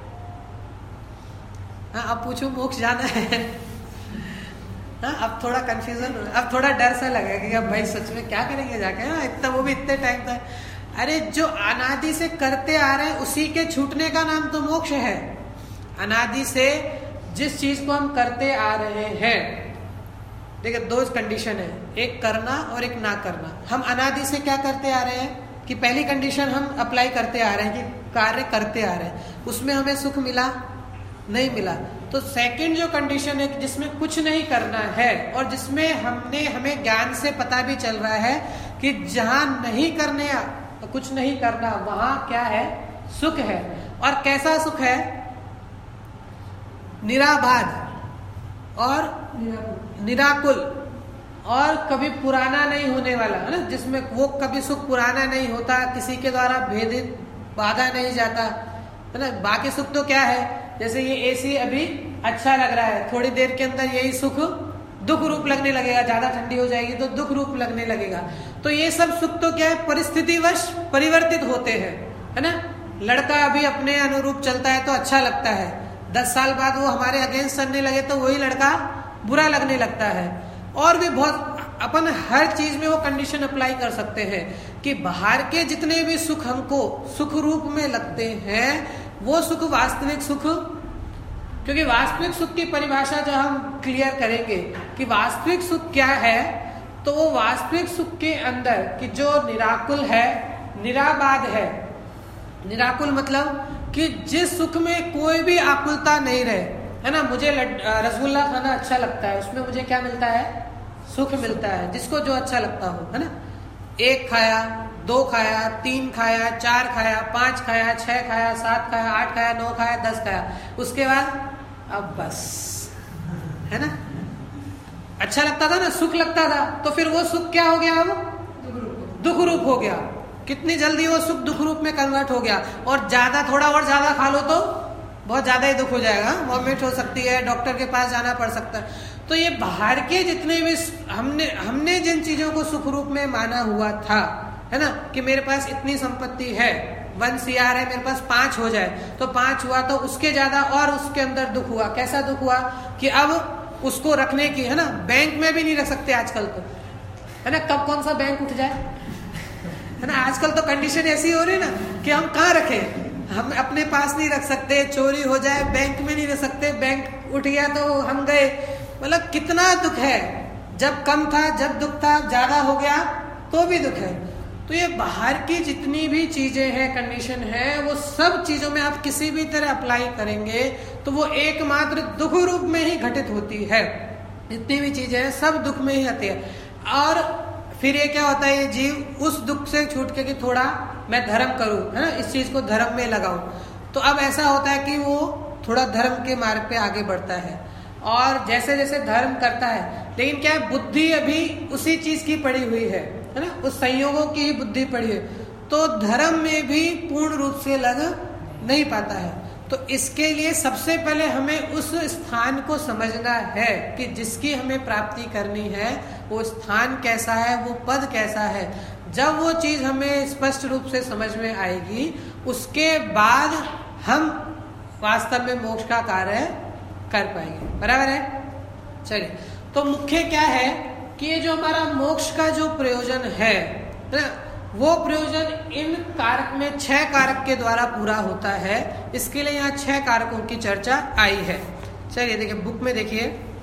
हाँ, अब पूछो मोक्ष जाना है, हाँ, अब थोड़ा कंफ्यूजन, अब थोड़ा डर सा लगा कि अब भाई सच में क्या करेंगे जाके, हाँ, इतना वो भी इतने टाइम तक। अरे जो अनादि से करते आ रहे हैं उसी के छूटने का नाम तो मोक्ष है। अनादि से जिस चीज को हम करते आ रहे हैं, देखिए दो कंडीशन है, एक करना और एक ना करना। हम अनादि से क्या करते आ रहे हैं कि पहली कंडीशन हम अप्लाई करते आ रहे हैं कि कार्य करते आ रहे हैं, उसमें हमें सुख मिला नहीं मिला। तो सेकंड जो कंडीशन है जिसमें कुछ नहीं करना है और जिसमें हमें ज्ञान से पता भी चल रहा है कि जहां नहीं करने तो कुछ नहीं करना, वहां क्या है, सुख है। और कैसा सुख है, निराबाध और निराकुल और कभी पुराना नहीं होने वाला, है ना, जिसमें वो कभी सुख पुराना नहीं होता, किसी के द्वारा भेदित बाधा नहीं जाता, है ना। बाकी सुख तो क्या है, जैसे ये एसी अभी अच्छा लग रहा है, थोड़ी देर के अंदर यही सुख दुख रूप लगने लगेगा, ज्यादा ठंडी हो जाएगी तो दुख रूप लगने लगेगा। तो ये सब सुख तो क्या है, परिस्थितिवश परिवर्तित होते हैं, है ना। लड़का अभी अपने अनुरूप चलता है तो अच्छा लगता है, 10 साल बाद वो हमारे अगेंस्ट चलने लगे तो वही लड़का बुरा लगने लगता है। और भी बहुत अपन हर चीज में वो कंडीशन अप्लाई कर सकते हैं कि बाहर के जितने भी सुख हमको सुख रूप में लगते हैं, वो सुख वास्तविक सुख, क्योंकि वास्तविक सुख की परिभाषा जब हम क्लियर करेंगे कि वास्तविक सुख क्या है, तो वो वास्तविक सुख के अंदर कि जो निराकुल है, निराबाध है। निराकुल मतलब कि जिस सुख में कोई भी आकुलता नहीं रहे, है ना। मुझे रसगुल्ला खाना अच्छा लगता है, उसमें मुझे क्या मिलता है, सुख मिलता है, जिसको जो अच्छा लगता हो, है ना। 1 खाया, 2 खाया, 3 खाया, 4 खाया, 5 खाया, 6 खाया, 7 खाया, 8 खाया, 9 खाया, 10 खाया, उसके बाद अब बस, है ना। अच्छा लगता था ना, सुख लगता था, तो फिर वो सुख क्या हो गया, अब दुख रूप हो गया। कितनी जल्दी वो सुख दुख रूप में कन्वर्ट हो गया। और ज्यादा, थोड़ा और ज्यादा खा लो तो बहुत ज्यादा ही दुख हो जाएगा, वॉमिट हो सकती है, डॉक्टर के पास जाना पड़ सकता है। तो ये बाहर के जितने भी हमने जिन चीजों को सुख रूप में माना हुआ था, है ना, कि मेरे पास इतनी संपत्ति है, 1 CR है, मेरे पास 5 हो जाए, तो 5 हुआ तो उसके ज्यादा और उसके अंदर दुख हुआ। कैसा दुख हुआ कि अब उसको रखने की, है ना, बैंक में भी नहीं रख सकते आजकल तो, है ना, कब कौन सा बैंक उठ जाए, है ना, आजकल तो कंडीशन ऐसी हो रही है ना कि हम कहाँ रखें, हम अपने पास नहीं रख सकते, चोरी हो जाए बैंक में नहीं रख सकते, बैंक उठ गया तो हम गए। मतलब कितना दुख है, जब कम था, जब दुख था, ज्यादा हो गया तो भी दुख है। तो ये बाहर की जितनी भी चीजें हैं, कंडीशन है, वो सब चीजों में आप किसी भी तरह अप्लाई करेंगे तो वो एकमात्र दुख रूप में ही घटित होती है। जितनी भी चीजें हैं सब दुख में ही आती है। और फिर ये क्या होता है, ये जीव उस दुख से छूट के कि थोड़ा मैं धर्म करूं, है ना, इस चीज को धर्म में लगाऊं, तो अब ऐसा होता है कि वो थोड़ा धर्म के मार्ग पे आगे बढ़ता है। और जैसे जैसे धर्म करता है, लेकिन क्या है, बुद्धि अभी उसी चीज की पड़ी हुई है ना, उस संयोगों की ही बुद्धि पड़ी है, तो धर्म में भी पूर्ण रूप से लग नहीं पाता है। तो इसके लिए सबसे पहले हमें उस स्थान को समझना है कि जिसकी हमें प्राप्ति करनी है, वो स्थान कैसा है, वो पद कैसा है। जब वो चीज हमें स्पष्ट रूप से समझ में आएगी, उसके बाद हम वास्तव में मोक्ष का कार्य कर पाएंगे। बराबर है? चलिए, तो मुख्य क्या है कि ये जो हमारा मोक्ष का जो प्रयोजन है ना, वो प्रयोजन इन कारक में 6 कारक के द्वारा पूरा होता है। इसके लिए यहाँ 6 कारकों की चर्चा आई है। चलिए देखिए, बुक में देखिए,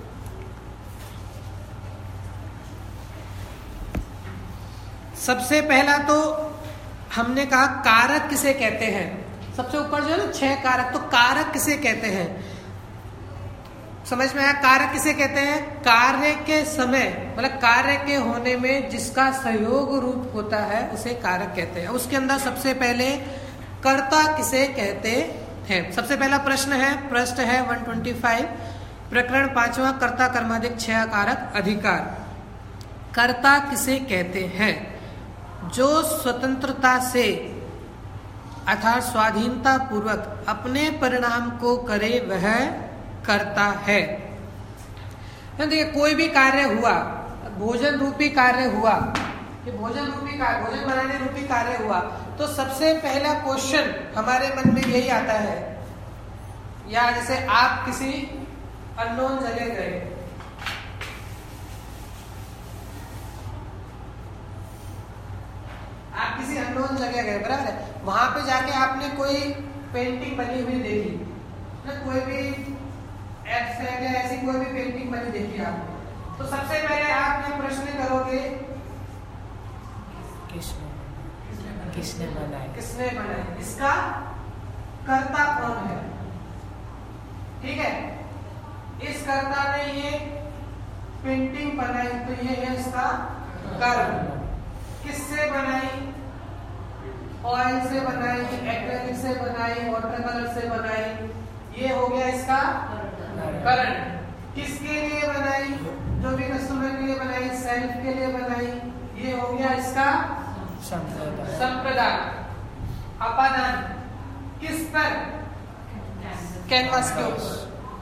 सबसे पहला तो हमने कहा कारक किसे कहते हैं। सबसे ऊपर जो है ना 6 कारक, तो कारक किसे कहते हैं समझ में आया। कारक किसे कहते हैं? कार्य के समय, मतलब कार्य के होने में जिसका सहयोग रूप होता है उसे कारक कहते हैं। उसके अंदर सबसे पहले कर्ता किसे कहते हैं। सबसे पहला प्रश्न है 125, प्रकरण 5वां, कर्ता कर्माधिक 6 कारक अधिकार। कर्ता किसे कहते हैं? जो स्वतंत्रता से अर्थात स्वाधीनता पूर्वक अपने परिणाम को करे वह करता है। देखिए, कोई भी कार्य हुआ, भोजन रूपी कार्य हुआ, कि भोजन बनाने रूपी कार्य हुआ, तो सबसे पहला क्वेश्चन हमारे मन में यही आता है, या जैसे आप किसी अननोन जगह गए, आप किसी अननोन जगह गए, बराबर है, वहां पे जाके आपने कोई पेंटिंग बनी हुई देखी ना, कोई भी ऐसी कोई भी पेंटिंग बनी देखी आपने, तो सबसे पहले आप ये प्रश्न करोगे किसने बनाया, इसका कर्ता कौन है। ठीक है, इस कर्ता ने ये पेंटिंग बनाई, तो ये है इसका कर्म। किससे बनाई? ऑयल से बनाई, एक्रेलिक से बनाई, वाटर कलर से बनाई, ये हो गया इसका करण। किसके लिए बनाई? जो भी कस्टमर के लिए बनाई, सेल्फ के लिए बनाई, ये हो गया इसका संप्रदाय। अपादान किस पर? कैनवास के ऊपर,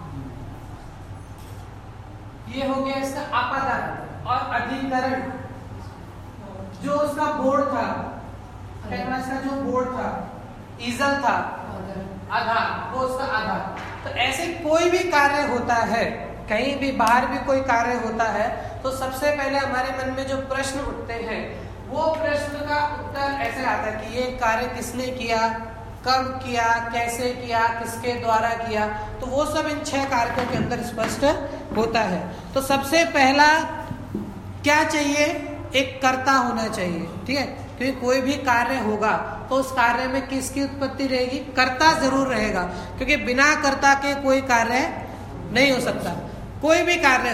ये हो गया इसका अपादान। और अधिकरण, जो उसका बोर्ड था, कैनवास का जो बोर्ड था, ईजल था, आधार, वो उसका आधार। तो ऐसे कोई भी कार्य होता है, कहीं भी बाहर भी कोई कार्य होता है, तो सबसे पहले हमारे मन में जो प्रश्न उठते हैं, वो प्रश्न का उत्तर ऐसे आता है कि ये कार्य किसने किया, कब किया, कैसे किया, किसके द्वारा किया। तो वो सब इन 6 कारकों के अंदर स्पष्ट होता है। तो सबसे पहला क्या चाहिए? एक कर्ता होना चाहिए। ठीक है, क्योंकि कोई भी कार्य होगा तो उस कार्य में किसकी उत्पत्ति रहेगी? कर्ता जरूर रहेगा, क्योंकि बिना कर्ता के कोई कार्य नहीं हो सकता। कोई भी कार्य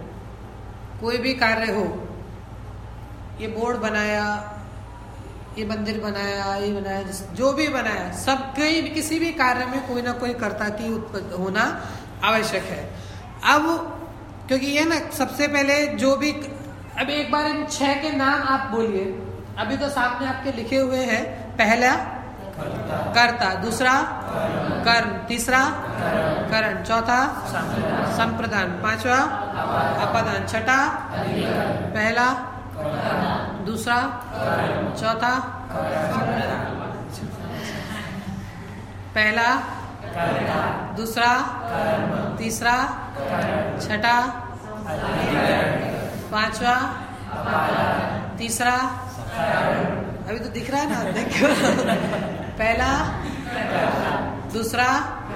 हो, ये बोर्ड बनाया, ये मंदिर बनाया, ये बनाया, जो भी बनाया, सब किसी भी कार्य में कोई ना कोई कर्ता की उत्पत्ति होना आवश्यक है। अब क्योंकि ये ना सबसे पहले जो भी, अब एक बार इन 6 के नाम आप बोलिए। अभी तो सामने आपके लिखे हुए हैं। पहला कर्ता, दूसरा कर्म, तीसरा करण, चौथा संप्रदान, 5वां अपादान, छठा पहला, दूसरा, चौथा पहला, दूसरा, तीसरा, छठा, पांचवा, तीसरा, अभी तो दिख रहा है ना, देखो पहला, दूसरा,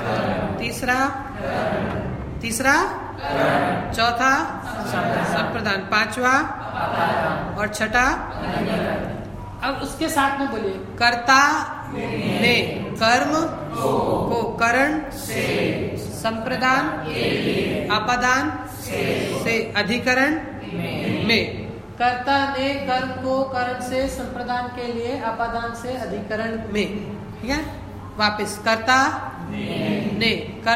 तीसरा, चौथा संप्रदान, पांचवा और छठा। अब उसके साथ में बोलिए, कर्ता ने कर्म को करण से, संप्रदान आपादान से, अधिकरण में। कर्ता ने कर्म को करण से, संप्रदान के लिए, आपादान से, अधिकरण में। ठीक है, वापस, कर्ता ने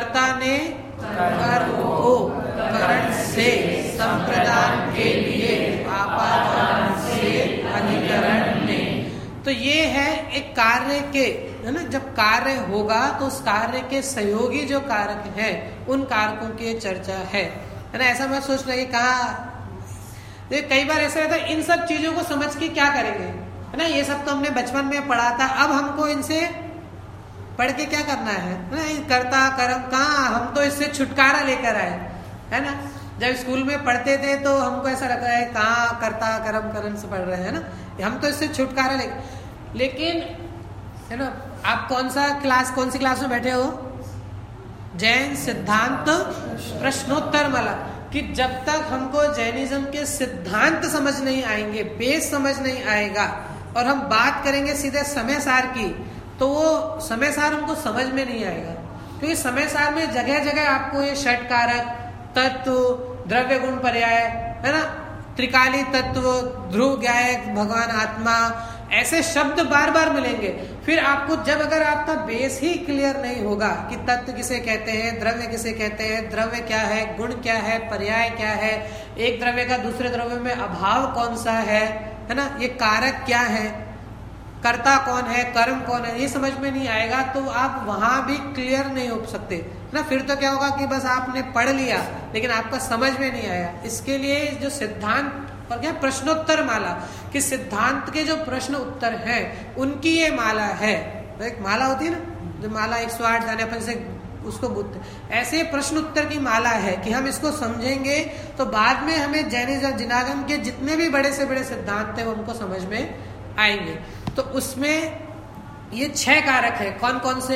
कर्म को करण से, संप्रदान के लिए, आपादान से, अधिकरण में। तो ये है एक कार्य के, है ना, जब कार्य होगा तो उस कार्य के सहयोगी जो कारक है उन कारकों की चर्चा है ना। ऐसा मैं सोच रहा कि कहा कई बार ऐसा रहता है, इन सब चीजों को समझ के क्या करेंगे, है ना, ये सब तो हमने बचपन में पढ़ा था, अब हमको इनसे पढ़ के क्या करना है ना, कर्ता कर्म कहाँ, हम तो इससे छुटकारा लेकर आए, है ना। जब स्कूल में पढ़ते थे तो हमको ऐसा लगता है कहाँ कर्ता कर्म करण से पढ़ रहे हैं ना, हम तो इससे छुटकारा लेकिन है ना। आप कौन सी क्लास में बैठे हो? जैन सिद्धांत प्रश्नोत्तर माला। कि जब तक हमको जैनिज्म के सिद्धांत समझ नहीं आएंगे, बेस समझ नहीं आएगा, और हम बात करेंगे सीधे समय सार की, तो वो समय सार हमको समझ में नहीं आएगा। क्योंकि समय सार में जगह जगह आपको ये षट कारक, तत्व, द्रव्य गुण पर्याय, है ना, त्रिकाली तत्व, ध्रुव ज्ञायक, भगवान आत्मा, ऐसे शब्द बार बार मिलेंगे। फिर आपको जब अगर आपका बेस ही क्लियर नहीं होगा कि तत्व किसे कहते हैं, द्रव्य किसे कहते हैं, द्रव्य क्या है, गुण क्या है, पर्याय क्या है, एक द्रव्य का दूसरे द्रव्य में अभाव कौन सा है ना, ये कारक क्या है, कर्ता कौन है, कर्म कौन है, ये समझ में नहीं आएगा तो आप वहां भी क्लियर नहीं हो सकते ना। फिर तो क्या होगा कि बस आपने पढ़ लिया लेकिन आपका समझ में नहीं आया। इसके लिए जो सिद्धांत और क्या प्रश्नोत्तर माला, कि सिद्धांत के जो प्रश्न उत्तर हैं उनकी ये माला है। तो एक माला होती है ना, जो माला 108 जाने अपन से उसको बुद्ध, ऐसे प्रश्न उत्तर की माला है कि हम इसको समझेंगे तो बाद में हमें जैनिज्म के जितने भी बड़े से बड़े सिद्धांत थे वो हमको समझ में आएंगे। तो उसमें ये 6 कारक है। कौन कौन से?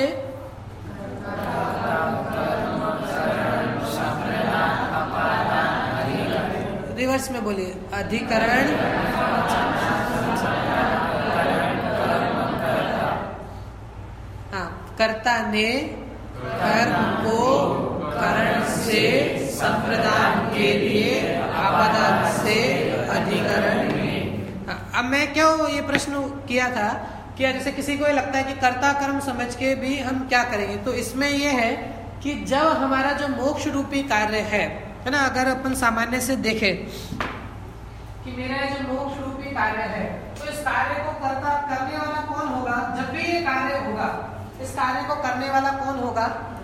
रिवर्स में बोलिए, अधिकरण, हाँ, कर्ता ने कर्म को करण से, संप्रदान के लिए, आपादान से, अधिकरण में। अब मैं क्यों ये प्रश्न किया था कि जैसे किसी को लगता है कि कर्ता कर्म समझ के भी हम क्या करेंगे, तो इसमें यह है कि जब हमारा जो मोक्ष रूपी कार्य है ना, अगर अपन सामान्य से देखें कि मेरा जो मोक्ष रूपी कार्य है, तो इस कार्य को करने वाला कौन होगा? जब भी ये कार्य होगा, इस कार्य को करने वाला कौन होगा?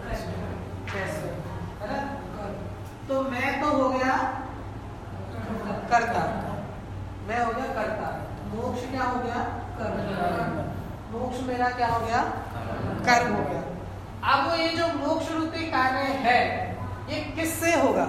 तो मैं तो हो गया कर्ता, मैं हो गया कर्ता, मोक्ष क्या हो गया? कर्म। मोक्ष मेरा क्या हो गया? कर्म हो गया। अब ये जो मोक्ष रूपी कार्य है ये किससे होगा?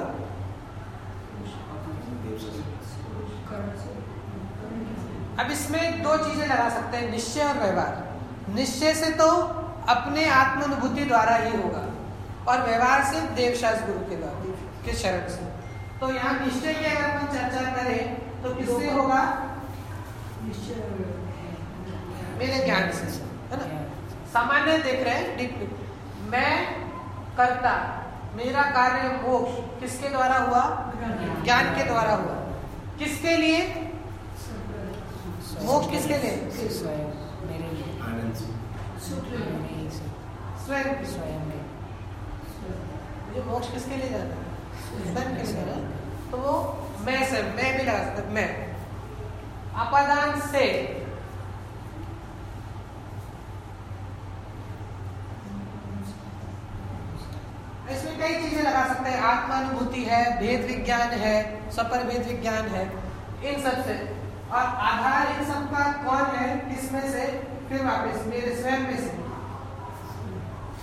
अब इसमें 2 चीजें लगा सकते हैं, निश्चय और व्यवहार। निश्चय से तो अपने आत्मानुभूति द्वारा ही होगा, और व्यवहार से देवशास्त्र गुरु के द्वारा, के शरण से। तो यहाँ निश्चय की अगर हम चर्चा करें तो किससे होगा? मेरे ज्ञान से, है ना। सामान्य देख रहे हैं डीपली, मैं कर्ता, मेरा कार्य मोक्ष किसके द्वारा हुआ? ज्ञान के द्वारा हुआ। किसके लिए मोक्ष? किसके लिए? स्वयं। ये मोक्ष किसके लिए जाता है? स्वयं के लिए जाता है। तो वो मैं से, मैं भी लगा सकता, मैं आपादान से, इसमें कई चीजें लगा सकते हैं, आत्मानुभूति है, भेद विज्ञान है, सपर भेद विज्ञान है, इन सब से। और आधार इन सब का कौन है? किसमें से? फिर वापस मेरे स्वयं में से।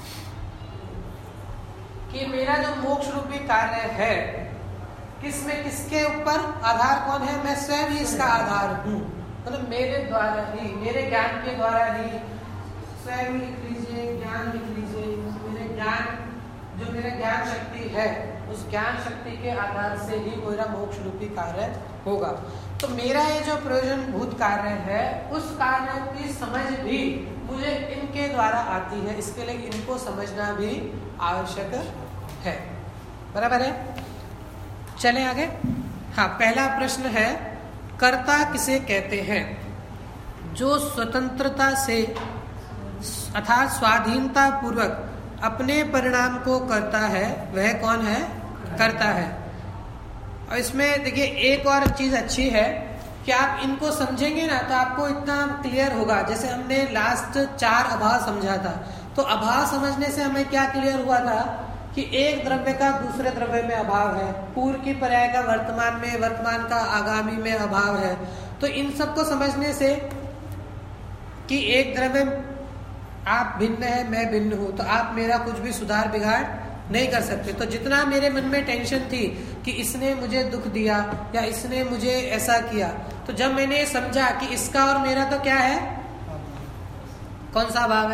कि मेरा जो मोक्ष रूपी कार्य है किसमें किसके ऊपर आधार कौन है? मैं स्वयं ही इसका आधार हूँ। मतलब मेरे द्वारा ही, मेरे ज्ञान के द्वारा ही, स्वयं लिख लीजिए, ज्ञान लिख लीजिए, मेरे ज्ञान, जो मेरा ज्ञान शक्ति है उस ज्ञान शक्ति के आधार से ही मेरा मोक्ष रूपी कार्य होगा। तो मेरा ये जो प्रयोजनभूत कार्य है उस कार्य की समझ भी मुझे इनके द्वारा आती है, इसके लिए इनको समझना भी आवश्यक है। बराबर है? चलें आगे। हाँ, पहला प्रश्न है, कर्ता किसे कहते हैं? जो स्वतंत्रता से अर्थात स्वाधीनता पूर्वक अपने परिणाम को करता है वह कौन है? कर्ता है। और इसमें देखिए एक और चीज अच्छी है कि आप इनको समझेंगे ना तो आपको इतना क्लियर होगा। जैसे हमने लास्ट 4 अभाव समझा था, तो अभाव समझने से हमें क्या क्लियर हुआ था कि एक द्रव्य का दूसरे द्रव्य में अभाव है, पूर्व की पर्याय का वर्तमान में, वर्तमान का आगामी में अभाव है। तो इन सबको समझने से कि एक द्रव्य आप भिन्न है, मैं भिन्न हूं, तो आप मेरा कुछ भी सुधार बिगाड़ नहीं कर सकते। तो जितना मेरे मन में टेंशन थी कि इसने मुझे दुख दिया या इसने मुझे ऐसा किया, तो जब मैंने समझा कि इसका और मेरा तो क्या है, कौन सा भाव है?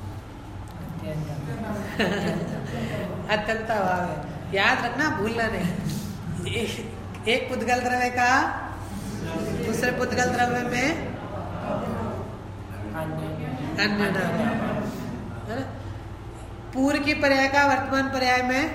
अत्यंत भाव है। याद रखना, भूलना नहीं। एक पुद्गल द्रव्य का दूसरे पुद्गल द्रव्य में अन्य नाम है ना। पूर्व की पर्याय का वर्तमान पर्याय में,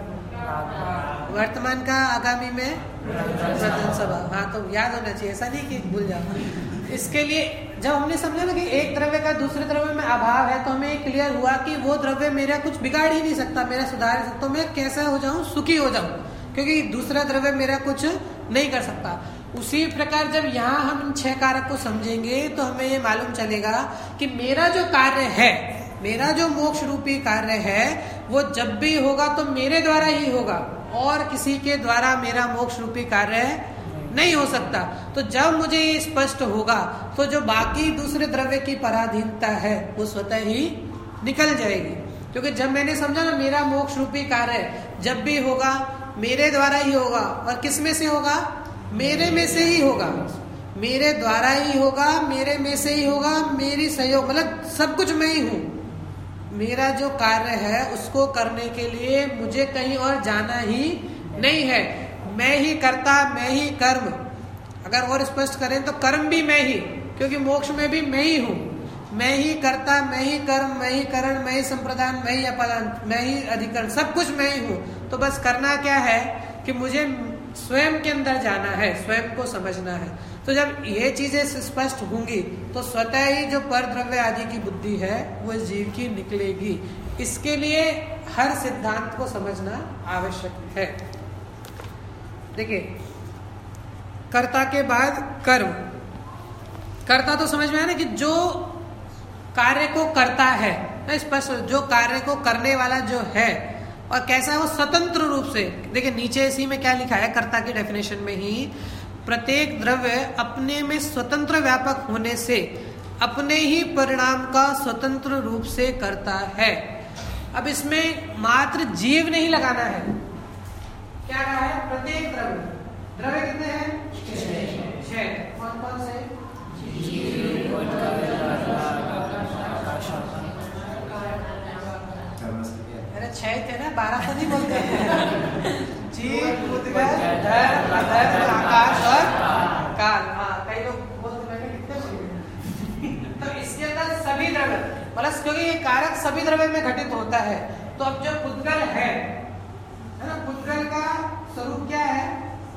वर्तमान का आगामी में प्रथम स्वभाव। हाँ, तो याद होना चाहिए, ऐसा नहीं कि भूल जाओ। इसके लिए जब हमने समझा ना कि एक द्रव्य का दूसरे द्रव्य में अभाव है, तो हमें क्लियर हुआ कि वो द्रव्य मेरा कुछ बिगाड़ ही नहीं सकता, मेरा सुधार सकता। तो मैं कैसा हो जाऊं? सुखी हो जाऊं, क्योंकि दूसरा द्रव्य मेरा कुछ नहीं कर सकता। उसी प्रकार जब यहाँ हम इन 6 कारक को समझेंगे तो हमें ये मालूम चलेगा कि मेरा जो कार्य है, मेरा जो मोक्ष रूपी कार्य है, वो जब भी होगा तो मेरे द्वारा ही होगा, और किसी के द्वारा मेरा मोक्ष रूपी कार्य नहीं हो सकता। तो जब मुझे ये स्पष्ट होगा तो जो बाकी दूसरे द्रव्य की पराधीनता है वो स्वतः ही निकल जाएगी। क्योंकि जब मैंने समझा ना मेरा मोक्ष रूपी कार्य जब भी होगा मेरे द्वारा ही होगा, और किस में से होगा? मेरे में से ही होगा, मेरे द्वारा ही होगा, मेरे में से ही होगा, मेरी सहयोग, मतलब सब कुछ मैं ही हूँ। मेरा जो कार्य है उसको करने के लिए मुझे कहीं और जाना ही नहीं है। मैं ही कर्ता, मैं ही कर्म। अगर और स्पष्ट करें तो कर्म भी मैं ही, क्योंकि मोक्ष में भी मैं ही हूँ। मैं ही कर्ता, मैं ही कर्म, मैं ही करण, मैं ही संप्रदान, मैं ही अपादान, मैं ही अधिकरण, सब कुछ मैं ही हूँ। तो बस करना क्या है कि मुझे स्वयं के अंदर जाना है, स्वयं को समझना है। तो जब ये चीजें स्पष्ट होंगी तो स्वतः ही जो पर द्रव्य आदि की बुद्धि है वो जीव की निकलेगी। इसके लिए हर सिद्धांत को समझना आवश्यक है। देखिए, कर्ता के बाद कर्म। कर्ता तो समझ में आया ना कि जो कार्य को करता है, स्पष्ट, जो कार्य को करने वाला जो है, और कैसा है वो स्वतंत्र रूप से। देखिए नीचे इसी में क्या लिखा है, कर्ता की डेफिनेशन में ही, प्रत्येक द्रव्य अपने में स्वतंत्र व्यापक होने से अपने ही परिणाम का स्वतंत्र रूप से करता है। अब इसमें मात्र जीव नहीं लगाना है। क्या कहा है? प्रत्येक द्रव्य। द्रव्य कितने हैं? 6। कौन कौन से? अरे 6 थे ना, 12 तो नहीं बोलते हैं। जीव, उद्गत, धर्म, अधर्म, आकाश और काल। हाँ, कई लोग बोलते हैं कितने बोले। तो इसके अंदर सभी द्रव्य, प्लस क्योंकि ये कारक सभी द्रव्य में घटित होता है। तो अब जो पुद्गल है ना, पुद्गल का स्वरूप क्या है?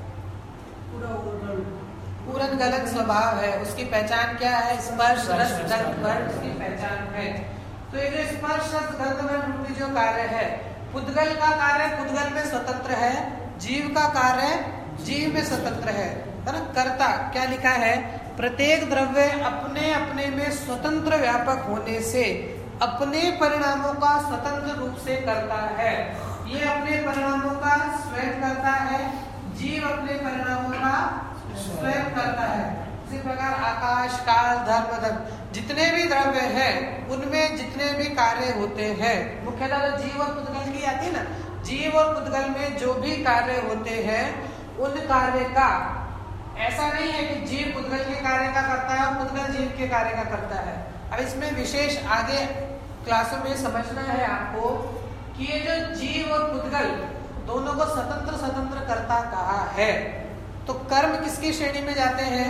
पूरन गलत स्वभाव है। उसकी पहचान क्या है? स्पर्श, रस, गंध, वर्ण उसकी पहचान है। तो ये जो स्पर्श, रस, गंध, वर्ण रूपी जो कार्य है, पुद्गल का कार्य पुद्गल में स्वतंत्र है, जीव का कार्य जीव में स्वतंत्र है ना। कर्ता क्या लिखा है? प्रत्येक द्रव्य अपने अपने में स्वतंत्र व्यापक होने से अपने परिणामों का स्वतंत्र रूप से करता है। ये अपने परिणामों का स्वयं करता है, जीव अपने परिणामों का स्वयं करता है। इसी प्रकार आकाश, काल, धर्म, धर्म, जितने भी द्रव्य हैं उनमें जितने भी कार्य होते हैं, मुख्यतः जीव और पुद्गल की आती है ना, जीव और पुद्गल में जो भी कार्य होते हैं उन कार्य का, ऐसा नहीं है कि जीव पुद्गल के कार्य का करता है और पुद्गल जीव के कार्य का करता है। अब इसमें विशेष आगे क्लासों में समझना है आपको कि ये जो जीव और पुद्गल दोनों को स्वतंत्र स्वतंत्र कर्ता कहा है, तो कर्म किसकी श्रेणी में जाते हैं?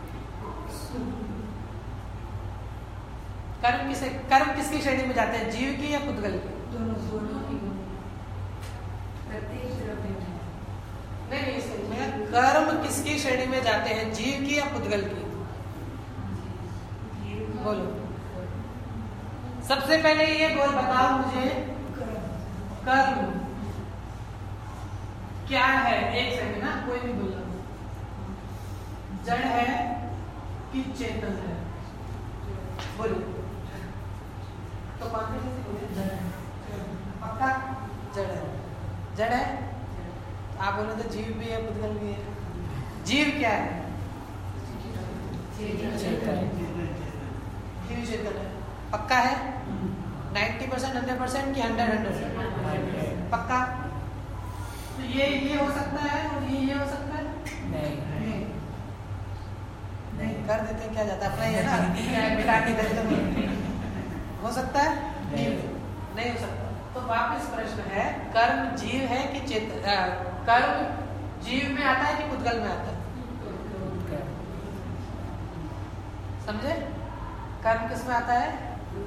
कर्म किसकी श्रेणी में जाते हैं, जीव की या पुद्गल की? दोनों की। नहीं, कर्म किसकी श्रेणी में जाते हैं, जीव की या पुद्गल की? बोलो सबसे पहले ये बोल बताओ मुझे, कर्म क्या है? एक सेकंड ना, कोई नहीं बोलना। जड़ है कि चेतन है? बोलो तो जड़ है। पक्का जड़ है? जड़ है? आप बोलो तो जीव भी है पुद्गल भी है। जीव क्या है? जीव चेतन है। पक्का है? 90% 100% कि 100%? पक्का? तो ये हो सकता है और ये हो सकता है? नहीं कर देते हैं, क्या जाता है, अपना ही है ना, मिला के दे दो। हो सकता है? नहीं हो सकता। तो वापस प्रश्न है, कर्म जीव है कि चेतन? कर्म जीव में आता है कि पुद्गल में आता है? समझे? कर्म किस में आता है?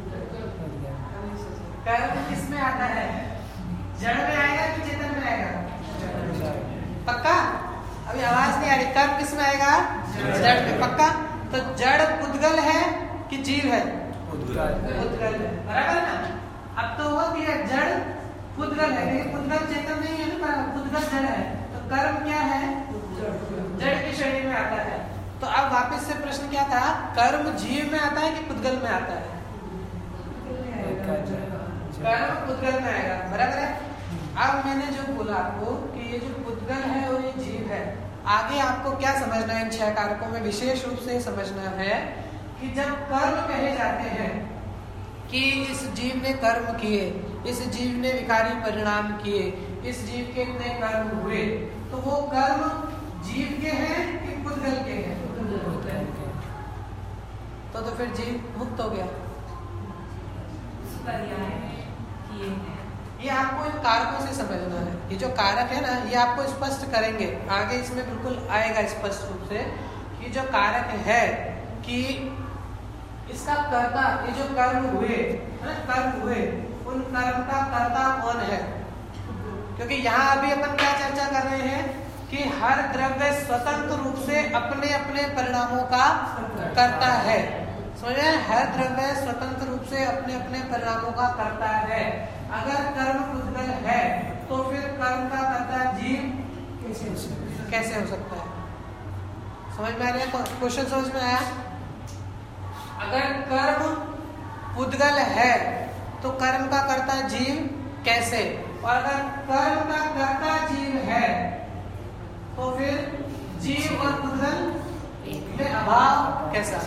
कर्म किस में आता है? जड़ में आएगा कि चेतन में आएगा? पक्का? अभी आवाज नहीं आ रही। कर्म किस में आएगा? जड़ में। पक्का? तो जड़ पुद्गल है कि जीव है? पुद्गल है, बराबर ना? अब तो वो कि जड़ पुद्गल है, लेकिन पुद्गल चेतन नहीं है ना, पुद्गल जड़ है। तो कर्म क्या है? जड़ की श्रेणी में आता है। तो अब वापस से प्रश्न क्या था, कर्म जीव में आता है कि पुद्गल में आता है? कर्म पुद्गल में आएगा, बराबर है। अब मैंने जो बोला आपको कि ये जो पुद्गल है और ये जीव है, आगे आपको क्या समझना है, इन 6 कारकों में विशेष रूप से समझना है कि जब कर्म कहे जाते हैं कि इस जीव ने कर्म किए, इस जीव ने विकारी परिणाम किए, इस जीव के इतने कर्म हुए, तो वो कर्म जीव के हैं कि पुद्गल के हैं? तो फिर जीव मुक्त हो गया। ये आपको इन कारकों से समझना है। ये जो कारक है ना, ये आपको स्पष्ट करेंगे आगे, इसमें बिल्कुल आएगा स्पष्ट रूप से कि जो कारक है कि इसका कर्ता, ये जो कर्म हुए, उन कर्म का कर्ता कौन है? क्योंकि यहाँ अभी अपन क्या चर्चा कर रहे हैं कि हर द्रव्य स्वतंत्र रूप से अपने अपने परिणामों का कर्ता है। समझ रहे हैं? हर द्रव्य स्वतंत्र रूप से अपने अपने परिणामों का कर्ता है। अगर कर्म पुद्गल है तो फिर कर्म का कर्ता जीव कैसे हो सकता है? समझ में आ रहा है? क्वेश्चन समझ में आया? अगर कर्म पुद्गल है तो कर्म का कर्ता जीव कैसे? और अगर कर्म का कर्ता जीव है तो फिर जीव और पुद्गल में अभाव कैसा?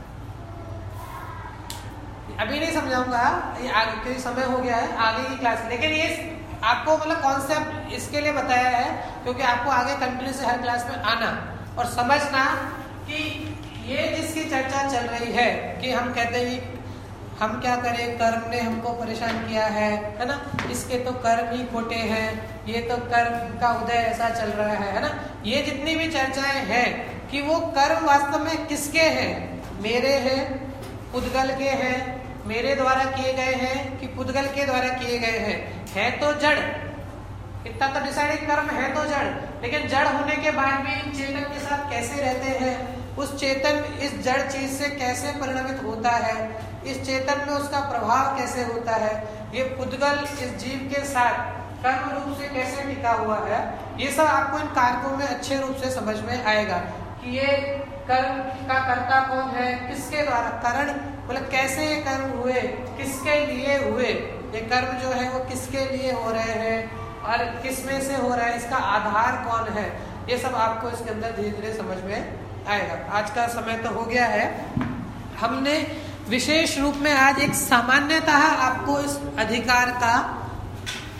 अभी नहीं समझाऊंगा, ये आगे क्योंकि समय हो गया है, आगे की क्लास। लेकिन ये आपको मतलब कॉन्सेप्ट इसके लिए बताया है क्योंकि आपको आगे कंटिन्यूस हर क्लास में आना और समझना कि ये जिसकी चर्चा चल रही है कि हम कहते हैं हम क्या करें, कर्म ने हमको परेशान किया है ना, इसके तो कर्म ही खोटे हैं, ये तो कर्म का उदय ऐसा चल रहा है ना। ये जितनी भी चर्चाएं हैं कि वो कर्म वास्तव में किसके हैं? मेरे हैं, पुद्गल के हैं, मेरे द्वारा किए गए हैं कि पुद्गल के द्वारा किए गए हैं? है तो जड़, इतना तो डिसाइडेड कर्म है तो जड़, लेकिन जड़ होने के बाद भी इन चेतन के साथ कैसे रहते हैं, उस चेतन इस जड़ चीज से कैसे परिणमित होता है, इस चेतन में उसका प्रभाव कैसे होता है, ये पुद्गल इस जीव के साथ कर्म रूप से कैसे टिका हुआ है, ये सब आपको इन कारकों में अच्छे रूप से समझ में आएगा कि ये कर्म का कर्ता कौन है, किसके द्वारा करण, मतलब कैसे ये कर्म हुए, किसके लिए हुए, ये कर्म जो है वो किसके लिए हो रहे हैं और किस में से हो रहा है, इसका आधार कौन है, ये सब आपको इसके अंदर धीरे धीरे समझ में आएगा। आज का समय तो हो गया है। हमने विशेष रूप में आज एक सामान्यतः आपको इस अधिकार का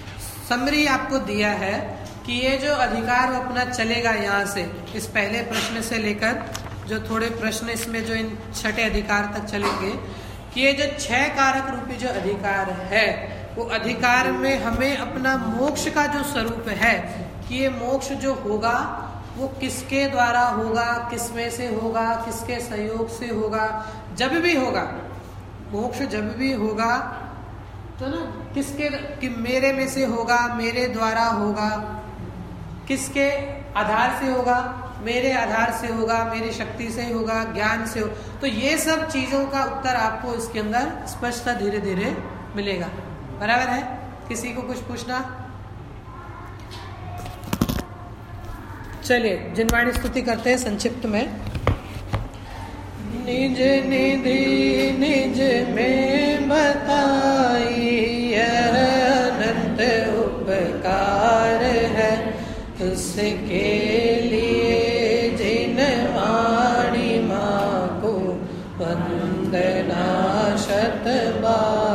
समरी आपको दिया है कि ये जो अधिकार अपना चलेगा यहाँ से, इस पहले प्रश्न से लेकर जो थोड़े प्रश्न इसमें जो इन छठे अधिकार तक चलेंगे, कि ये जो 6 कारक रूपी जो अधिकार है, वो अधिकार में हमें अपना मोक्ष का जो स्वरूप है, कि ये मोक्ष जो होगा वो किसके द्वारा होगा, किसमें से होगा, किसके सहयोग से होगा, जब भी होगा मोक्ष, जब भी होगा तो ना किसके, कि मेरे में से होगा, मेरे द्वारा होगा, किसके आधार से होगा, मेरे आधार से होगा, मेरी शक्ति से होगा, ज्ञान से हो। तो ये सब चीजों का उत्तर आपको इसके अंदर स्पष्ट धीरे धीरे मिलेगा। बराबर है? किसी को कुछ पूछना? चलिए जिनवाणी स्तुति करते हैं संक्षिप्त में। निज निधि निज में बताई यह अनंत उपकार है, उसके लिए जिन वाणी माँ को वंदना शत बार।